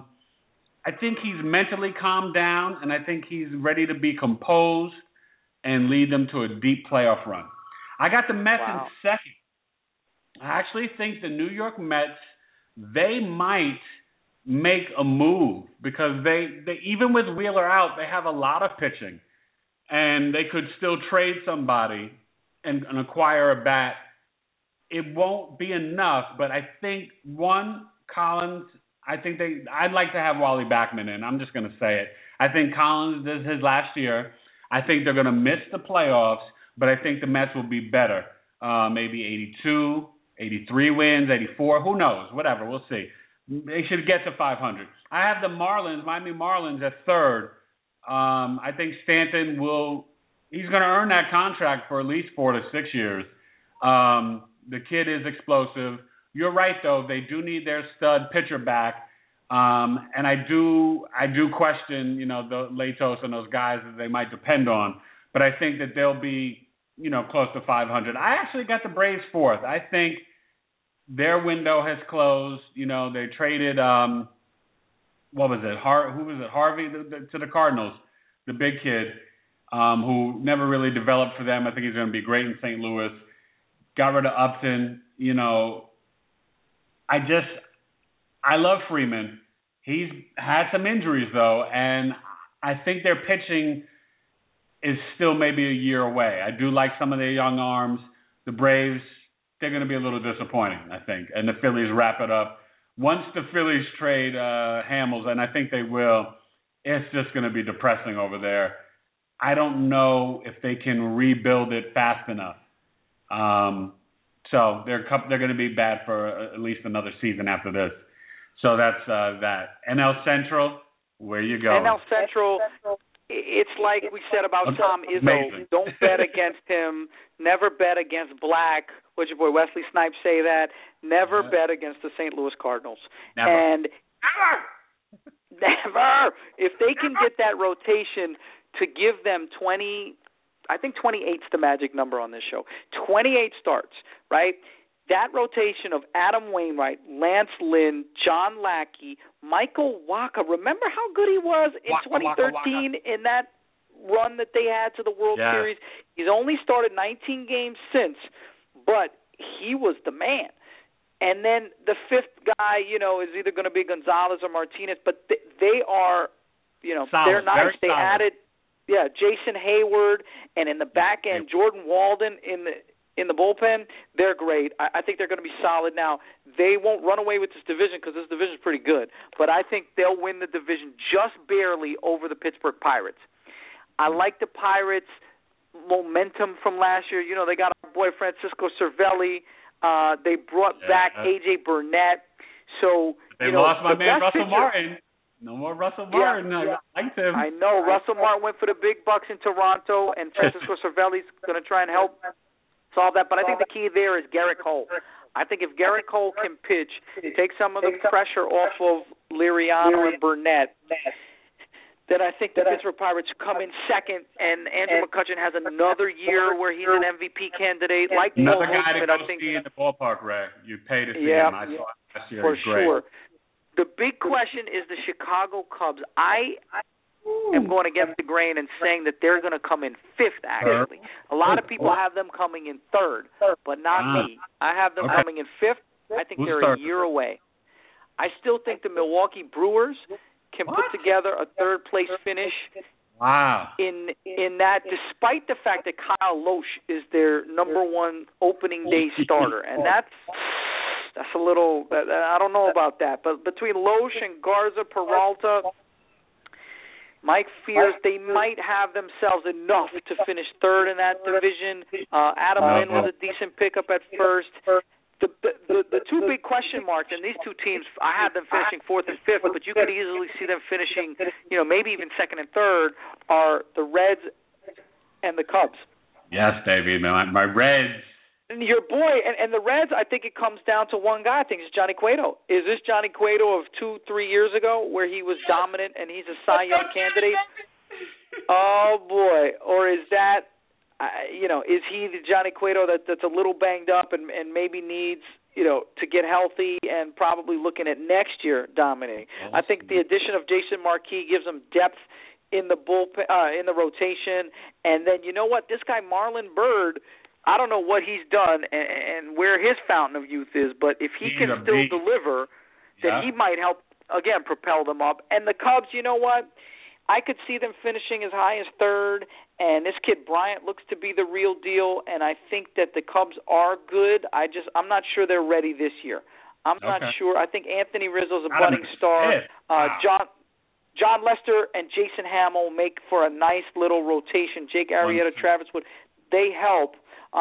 I think he's mentally calmed down, and I think he's ready to be composed and lead them to a deep playoff run. I got the Mets in 2nd. I actually think the New York Mets, they might make a move because they even with Wheeler out, they have a lot of pitching, and they could still trade somebody and acquire a bat. It won't be enough, but I think Collins. I'd like to have Wally Backman in. I'm just going to say it. I think Collins is his last year. I think they're going to miss the playoffs, but I think the Mets will be better. Maybe 82. 83 wins, 84, who knows? Whatever, we'll see. They should get to 500. I have the Miami Marlins at 3rd. I think Stanton he's going to earn that contract for at least 4 to 6 years. The kid is explosive. You're right, though. They do need their stud pitcher back. And I do question, the Latos and those guys that they might depend on. But I think that they'll be, close to 500. I actually got the Braves 4th. I think their window has closed. They traded, what was it? Who was it? Harvey to the Cardinals, the big kid who never really developed for them. I think he's going to be great in St. Louis. Got rid of Upton. I love Freeman. He's had some injuries, though, and I think their pitching is still maybe a year away. I do like some of their young arms. The Braves, they're going to be a little disappointing, I think. And the Phillies wrap it up. Once the Phillies trade Hamels, and I think they will, it's just going to be depressing over there. I don't know if they can rebuild it fast enough. So they're going to be bad for at least another season after this. So that's that. NL Central, where you go? NL Central. It's like we said about Tom Izzo. Amazing. Don't bet against him. Never bet against Black. What'd your boy Wesley Snipes say that? Never bet against the St. Louis Cardinals. Never. And never. If they can get that rotation to give them 20, I think 28's the magic number on this show. 28 starts, right? That rotation of Adam Wainwright, Lance Lynn, John Lackey, Michael Wacha. Remember how good he was in 2013 in that run that they had to the World Series? He's only started 19 games since, but he was the man. And then the 5th guy, is either going to be Gonzalez or Martinez, but they are, solid, they're nice. They solid. added, Jason Hayward, and in the back end, Jordan Walden in the bullpen, they're great. I think they're going to be solid now. They won't run away with this division because this division is pretty good, but I think they'll win the division just barely over the Pittsburgh Pirates. I like the Pirates' momentum from last year. They got our boy Francisco Cervelli. They brought back A.J. Burnett. So they lost my man Russell Martin. No more Russell Martin. I liked him. I know. Russell Martin went for the big bucks in Toronto, and Francisco Cervelli's going to try and help solve that. But I think the key there is Garrett Cole. I think if Garrett Cole can pitch, take some of the pressure off of Liriano and Burnett, then I think the Pittsburgh Pirates come in second, and Andrew McCutchen has another year where he's an MVP candidate. Like another guy to go see in the ballpark, Ray. You pay to see him. I saw him last year. For sure. The big question is the Chicago Cubs. I am going against the grain and saying that they're going to come in fifth, actually. A lot of people have them coming in third, but not me. I have them coming in fifth. I think they're a year away. I still think the Milwaukee Brewers can put together a third-place finish in that, despite the fact that Kyle Lohse is their number one opening day starter. And that's a little – I don't know about that. But between Lohse and Garza, Peralta, Mike fears they might have themselves enough to finish third in that division. Adam Lynn was a decent pickup at first. The two big question marks, and these two teams, I had them finishing fourth and fifth, but you could easily see them finishing, maybe even second and third, are the Reds and the Cubs. Yes, David, my Reds. And your boy, and the Reds, I think it comes down to one guy. I think it's Johnny Cueto. Is this Johnny Cueto of 2-3 years ago where he was dominant and he's a Cy Young candidate? Oh, boy. Or is that... is he the Johnny Cueto that's a little banged up and maybe needs, to get healthy and probably looking at next year dominating? Awesome. I think the addition of Jason Marquis gives him depth in the bullpen, in the rotation. And then, you know what? This guy, Marlon Byrd, I don't know what he's done and where his fountain of youth is, but if he can still deliver, then he might help, again, propel them up. And the Cubs, you know what? I could see them finishing as high as third, and this kid Bryant looks to be the real deal, and I think that the Cubs are good. I'm not sure they're ready this year. I'm not sure. I think Anthony Rizzo's a budding star. John Lester and Jason Hamill make for a nice little rotation. Jake Arrieta, Travis Wood, they help.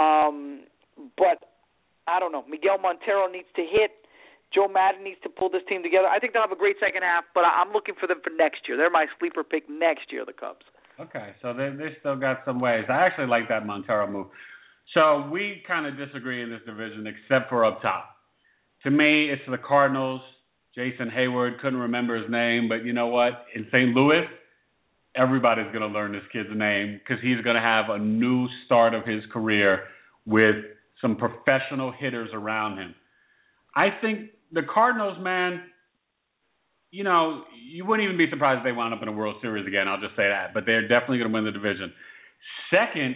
But I don't know. Miguel Montero needs to hit. Joe Madden needs to pull this team together. I think they'll have a great second half, but I'm looking for them for next year. They're my sleeper pick next year, the Cubs. Okay, so they still got some ways. I actually like that Montero move. So we kind of disagree in this division except for up top. To me, it's the Cardinals. Jason Hayward, couldn't remember his name, but you know what? In St. Louis, everybody's going to learn this kid's name because he's going to have a new start of his career with some professional hitters around him. I think the Cardinals, man, you wouldn't even be surprised if they wound up in a World Series again. I'll just say that. But they're definitely going to win the division. Second,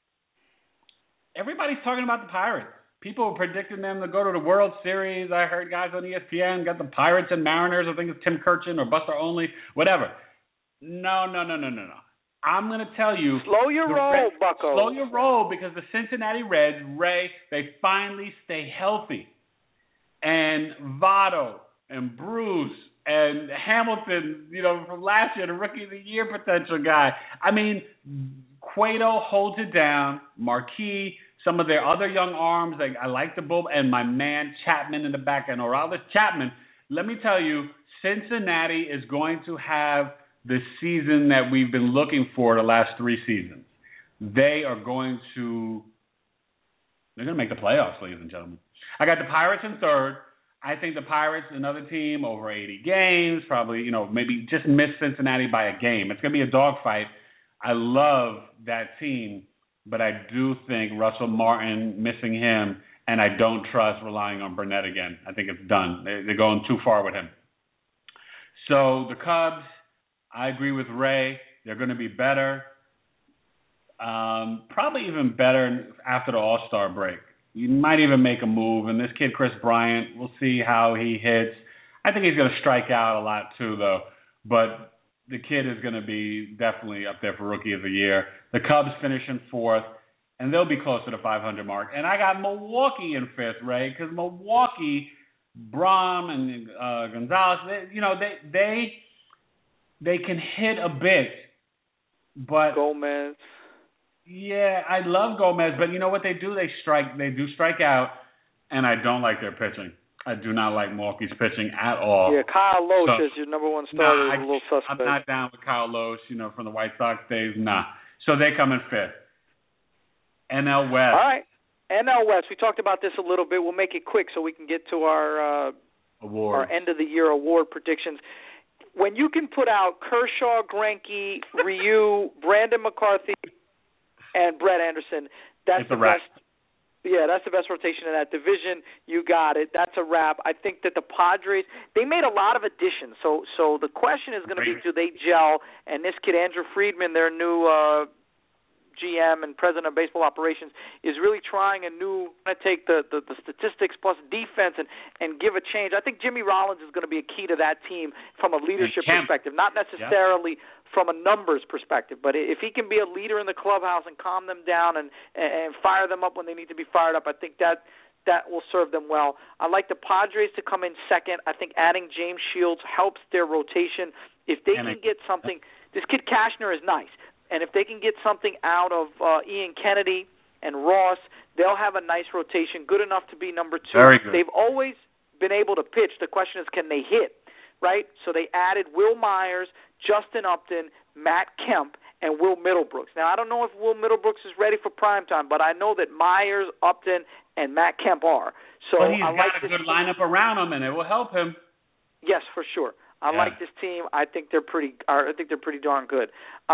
everybody's talking about the Pirates. People were predicting them to go to the World Series. I heard guys on ESPN got the Pirates and Mariners. I think it's Tim Kurchin or Buster Olney, whatever. No. I'm going to tell you. Slow your roll, Bucko. Slow your roll because the Cincinnati Reds, Ray, they finally stay healthy. And Votto and Bruce and Hamilton, from last year, the Rookie of the Year potential guy. I mean, Cueto holds it down. Marquis, some of their other young arms, I like the bull, and my man Chapman in the back end, Aroldis Chapman. Let me tell you, Cincinnati is going to have the season that we've been looking for the last 3 seasons. They're going to make the playoffs, ladies and gentlemen. I got the Pirates in third. I think the Pirates, another team, over 80 games, probably, maybe just miss Cincinnati by a game. It's going to be a dogfight. I love that team, but I do think Russell Martin, missing him, and I don't trust relying on Burnett again. I think it's done. They're going too far with him. So the Cubs, I agree with Ray. They're going to be better, probably even better after the All-Star break. You might even make a move. And this kid, Chris Bryant, we'll see how he hits. I think he's going to strike out a lot too, though. But the kid is going to be definitely up there for Rookie of the Year. The Cubs finish in fourth, and they'll be close to the 500 mark. And I got Milwaukee in fifth, Ray, because Milwaukee, Braun and Gonzalez, they can hit a bit. But and I don't like their pitching. I do not like Milwaukee's pitching at all. Yeah, Kyle Loesch is your number one starter. Is a little suspect. I'm not down with Kyle Loesch, from the White Sox days. Nah. So they come in fifth. NL West. All right. NL West. We talked about this a little bit. We'll make it quick so we can get to our end of the year award predictions. When you can put out Kershaw, Greinke, Ryu, Brandon McCarthy, and Brett Anderson, that's the best. Yeah, that's the best rotation in that division. You got it. That's a wrap. I think that the Padres, they made a lot of additions. So the question is going to be, do they gel? And this kid, Andrew Friedman, their new GM and president of baseball operations, is really trying to take the statistics plus defense and give a change. I think Jimmy Rollins is going to be a key to that team from a leadership perspective, not necessarily from a numbers perspective, but if he can be a leader in the clubhouse and calm them down and fire them up when they need to be fired up, I think that will serve them well. I like the Padres to come in second. I think adding James Shields helps their rotation. If they can get something, this kid Cashner is nice. And if they can get something out of Ian Kennedy and Ross, they'll have a nice rotation, good enough to be number two. Very good. They've always been able to pitch. The question is, can they hit, right? So they added Will Myers, Justin Upton, Matt Kemp, and Will Middlebrooks. Now, I don't know if Will Middlebrooks is ready for primetime, but I know that Myers, Upton, and Matt Kemp are. So but he's got a good lineup around him, and it will help him. Yes, for sure. I like this team. I think they're pretty darn good.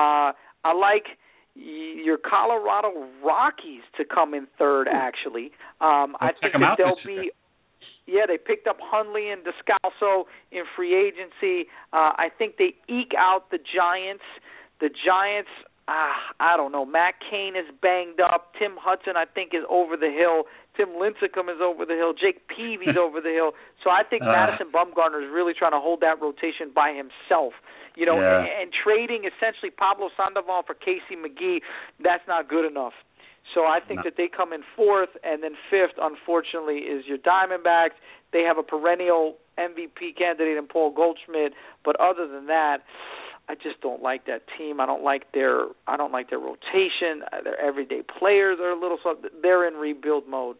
I like your Colorado Rockies to come in third, actually. I think that they'll be – yeah, they picked up Hundley and Descalso in free agency. I think they eke out the Giants. The Giants, I don't know. Matt Cain is banged up. Tim Hudson, I think, is over the hill. Tim Lincecum is over the hill. Jake Peavy's over the hill. So I think Madison Bumgarner is really trying to hold that rotation by himself. And trading essentially Pablo Sandoval for Casey McGee, that's not good enough. So I think that they come in fourth, and then fifth, unfortunately, is your Diamondbacks. They have a perennial MVP candidate in Paul Goldschmidt, but other than that, I just don't like that team. I don't like their rotation. Their everyday players are a little soft. They're in rebuild mode.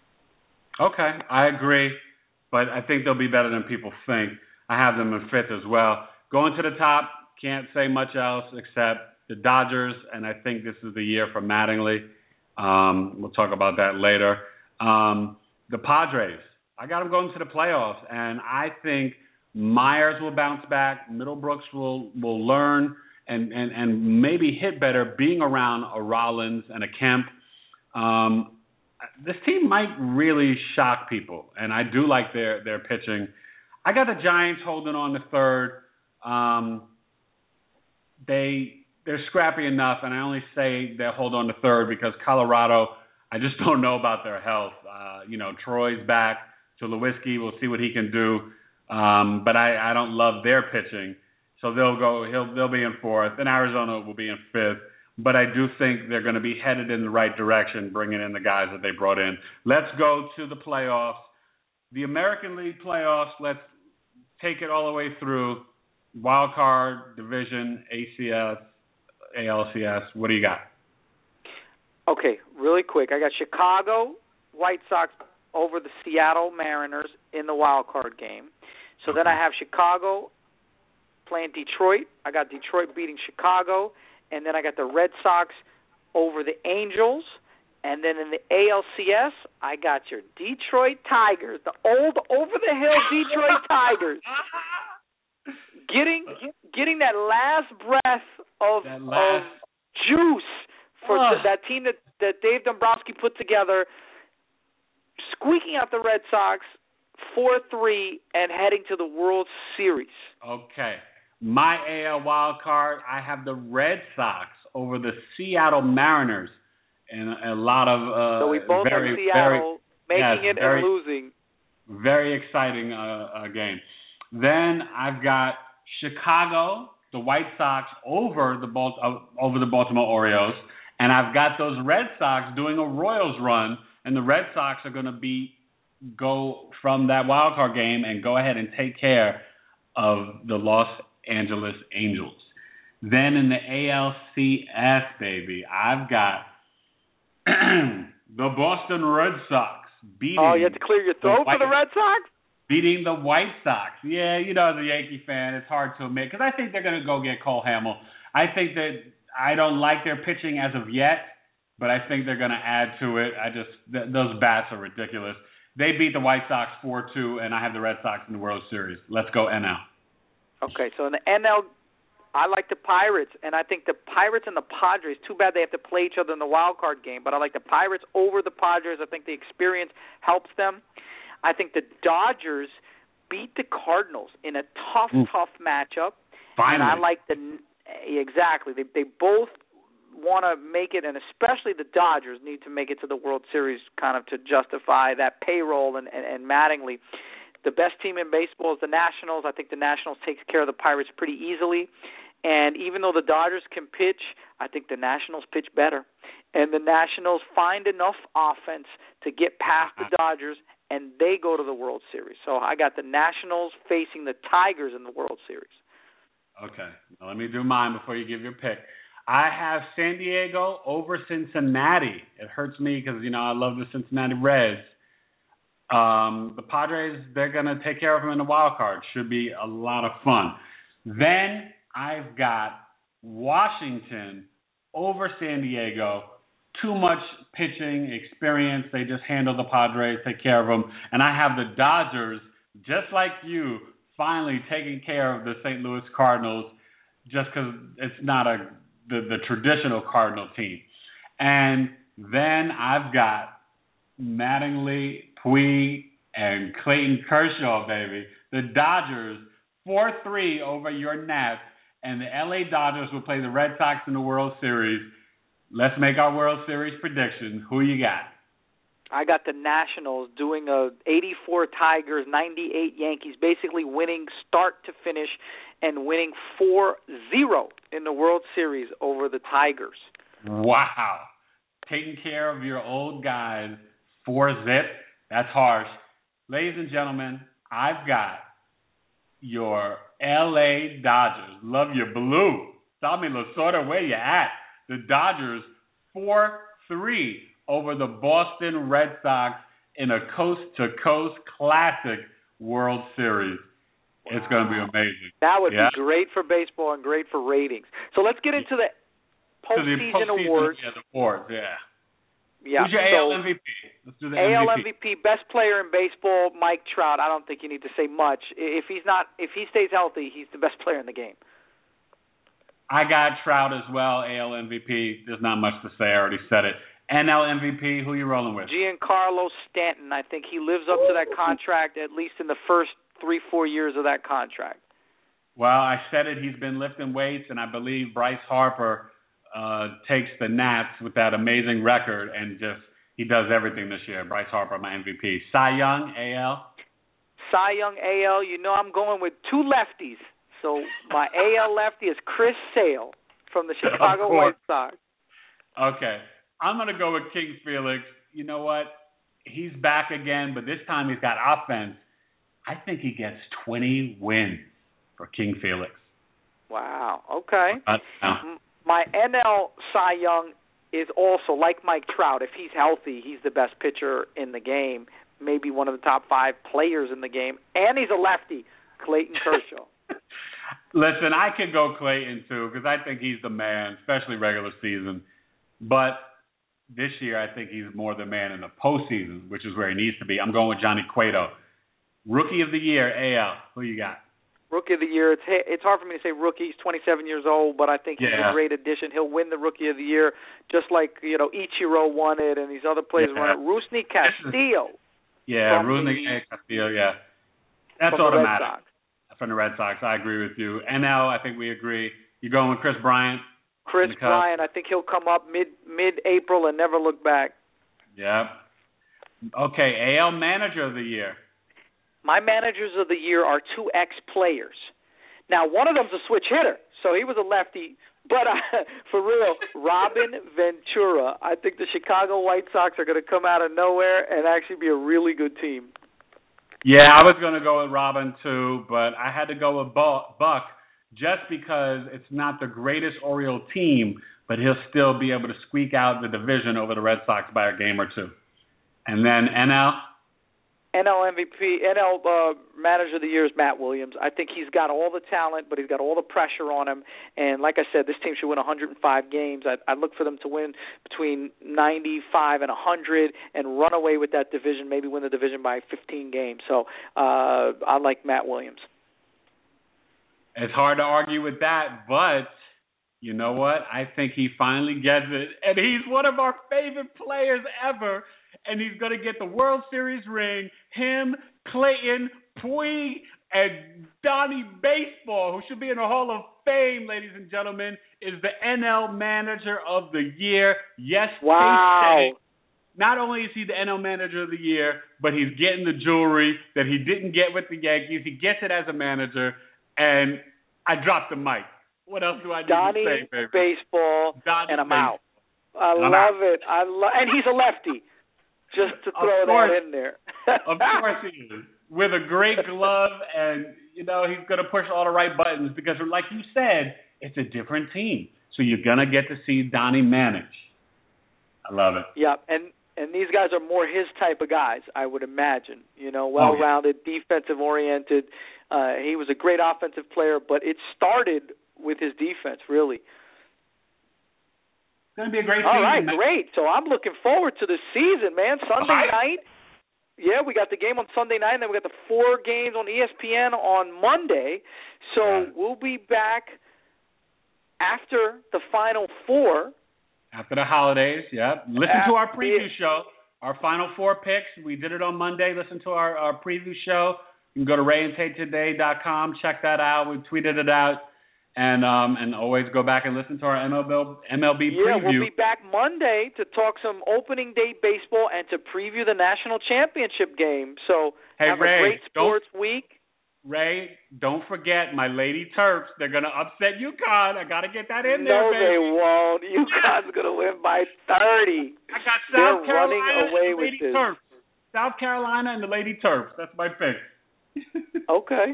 Okay, I agree, but I think they'll be better than people think. I have them in fifth as well. Going to the top, can't say much else except the Dodgers, and I think this is the year for Mattingly. We'll talk about that later. The Padres, I got them going to the playoffs, and I think Myers will bounce back. Middlebrooks will learn and maybe hit better being around a Rollins and a Kemp. This team might really shock people, and I do like their pitching. I got the Giants holding on to third. They're scrappy enough, and I only say they hold on to third because Colorado, I just don't know about their health. Troy's back. Tulowitzki, we'll see what he can do. But I don't love their pitching, so they'll be in fourth, and Arizona will be in fifth. But I do think they're going to be headed in the right direction, bringing in the guys that they brought in. Let's go to the playoffs. The American League playoffs, let's take it all the way through. Wild card, division, ACS, ALCS. What do you got? Okay, really quick. I got Chicago White Sox over the Seattle Mariners in the wild card game. So then I have Chicago playing Detroit. I got Detroit beating Chicago. And then I got the Red Sox over the Angels. And then in the ALCS, I got your Detroit Tigers, the old over-the-hill Detroit Tigers. Getting that last breath of juice for that team that Dave Dombrowski put together, squeaking out the Red Sox 4-3 and heading to the World Series. Okay. My AL wild card, I have the Red Sox over the Seattle Mariners in a lot of so we both have Seattle making it and losing. Very exciting game. Then I've got Chicago, the White Sox over the Baltimore Orioles, and I've got those Red Sox doing a Royals run, and the Red Sox are going to go from that wild card game and go ahead and take care of the Los Angeles Angels. Then in the ALCS, baby, I've got the Boston Red Sox beating. Oh, you have to clear your throat for the Red Sox? Beating the White Sox. Yeah, as a Yankee fan, it's hard to admit because I think they're going to go get Cole Hamels. I think that I don't like their pitching as of yet, but I think they're going to add to it. Those bats are ridiculous. They beat the White Sox 4-2, and I have the Red Sox in the World Series. Let's go NL. Okay, so in the NL, I like the Pirates, and I think the Pirates and the Padres, too bad they have to play each other in the wild card game, but I like the Pirates over the Padres. I think the experience helps them. I think the Dodgers beat the Cardinals in a tough matchup. Finally. And I like exactly. They both want to make it, and especially the Dodgers need to make it to the World Series kind of to justify that payroll and Mattingly. The best team in baseball is the Nationals. I think the Nationals takes care of the Pirates pretty easily. And even though the Dodgers can pitch, I think the Nationals pitch better. And the Nationals find enough offense to get past the Dodgers, and they go to the World Series. So I got the Nationals facing the Tigers in the World Series. Okay. Now let me do mine before you give your pick. I have San Diego over Cincinnati. It hurts me because, I love the Cincinnati Reds. The Padres, they're going to take care of them in the wild card. Should be a lot of fun. Then I've got Washington over San Diego. Too much pitching experience. They just handle the Padres, take care of them. And I have the Dodgers, just like you, finally taking care of the St. Louis Cardinals just because it's not the traditional Cardinal team. And then I've got Mattingly, Puig, and Clayton Kershaw, baby. The Dodgers, 4-3 over your Nats, and the L.A. Dodgers will play the Red Sox in the World Series. Let's make our World Series predictions. Who you got? I got the Nationals doing a 84 Tigers, 98 Yankees, basically winning start to finish and winning 4-0 in the World Series over the Tigers. Wow. Taking care of your old guys, 4-0. That's harsh. Ladies and gentlemen, I've got your L.A. Dodgers. Love your blue. Tommy Lasorda, where you at? The Dodgers 4-3 over the Boston Red Sox in a coast-to-coast classic World Series. Wow. It's going to be amazing. That would be great for baseball and great for ratings. So let's get into the postseason awards. Yeah, the awards, yeah. Who's your AL MVP? Let's do the AL MVP, best player in baseball, Mike Trout. I don't think you need to say much. If he stays healthy, he's the best player in the game. I got Trout as well, AL MVP. There's not much to say. I already said it. NL MVP, who you rolling with? Giancarlo Stanton. I think he lives up to that contract, at least in the first 3-4 years of that contract. Well, I said it. He's been lifting weights, and I believe Bryce Harper takes the Nats with that amazing record, and he does everything this year. Bryce Harper, my MVP. Cy Young, AL? Cy Young, AL. I'm going with two lefties. So my AL lefty is Chris Sale from the Chicago White Sox. Okay. I'm going to go with King Felix. You know what? He's back again, but this time he's got offense. I think he gets 20 wins for King Felix. Wow. Okay. My NL Cy Young is also like Mike Trout. If he's healthy, he's the best pitcher in the game, maybe one of the top 5 players in the game, and he's a lefty, Clayton Kershaw. Listen, I could go Clayton, too, because I think he's the man, especially regular season. But this year, I think he's more the man in the postseason, which is where he needs to be. I'm going with Johnny Cueto. Rookie of the year, AL. Who you got? Rookie of the year. It's hard for me to say rookie. He's 27 years old, but I think he's a great addition. He'll win the Rookie of the Year, just like Ichiro won it and these other players won it. Rusney Castillo. Rusney Castillo, That's automatic. From the Red Sox, I agree with you. NL, I think we agree. You're going with Chris Bryant? Chris Bryant, I think he'll come up mid-April and never look back. Yeah. Okay, AL Manager of the Year. My managers of the year are 2 ex-players. Now, one of them's a switch hitter, so he was a lefty. But for real, Robin Ventura. I think the Chicago White Sox are going to come out of nowhere and actually be a really good team. Yeah, I was going to go with Robin too, but I had to go with Buck just because it's not the greatest Oriole team, but he'll still be able to squeak out the division over the Red Sox by a game or 2. And then NL MVP, NL Manager of the Year is Matt Williams. I think he's got all the talent, but he's got all the pressure on him. And like I said, this team should win 105 games. I look for them to win between 95 and 100 and run away with that division, maybe win the division by 15 games. So I like Matt Williams. It's hard to argue with that, but you know what? I think he finally gets it. And he's one of our favorite players ever. And he's going to get the World Series ring. Him, Clayton, Puig, and Donnie Baseball, who should be in the Hall of Fame, ladies and gentlemen, is the NL Manager of the Year. Yes, wow. Not only is he the NL Manager of the Year, but he's getting the jewelry that he didn't get with the Yankees. He gets it as a manager. And I dropped the mic. What else do I need Donnie to say, baby? Baseball, Donnie and I'm Baseball. out. I love it. And he's a lefty. Just to throw that in there. Of course he is. With a great glove, and, you know, he's going to push all the right buttons because, like you said, it's a different team. So you're going to get to see Donnie manage. I love it. Yeah, and these guys are more his type of guys, I would imagine. You know, well-rounded, defensive-oriented. He was a great offensive player, but it started with his defense, really. It's going to be a great season. All right, great. So I'm looking forward to the season, man. Sunday night. Yeah, we got the game on Sunday night, and then we got the 4 games on ESPN on Monday. So we'll be back after the Final Four. After the holidays, yeah. Listen to our preview show, our Final Four picks. We did it on Monday. Listen to our preview show. You can go to RayandTateToday.com. Check that out. We tweeted it out. And always go back and listen to our MLB preview. Yeah, we'll be back Monday to talk some opening day baseball and to preview the national championship game. So have a great sports week. Ray, don't forget my Lady Terps. They're going to upset UConn. I got to get that in there, No, baby. they won't. UConn's going to win by 30. I got South Carolina running away and the Lady with this. Terps. South Carolina and the Lady Terps. That's my pick. Okay.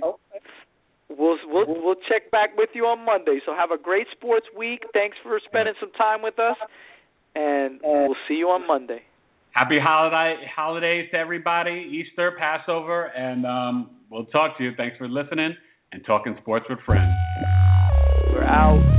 We'll check back with you on Monday. So have a great sports week. Thanks for spending some time with us, and we'll see you on Monday. Happy holidays to everybody, Easter, Passover, and we'll talk to you. Thanks for listening and talking sports with friends. We're out.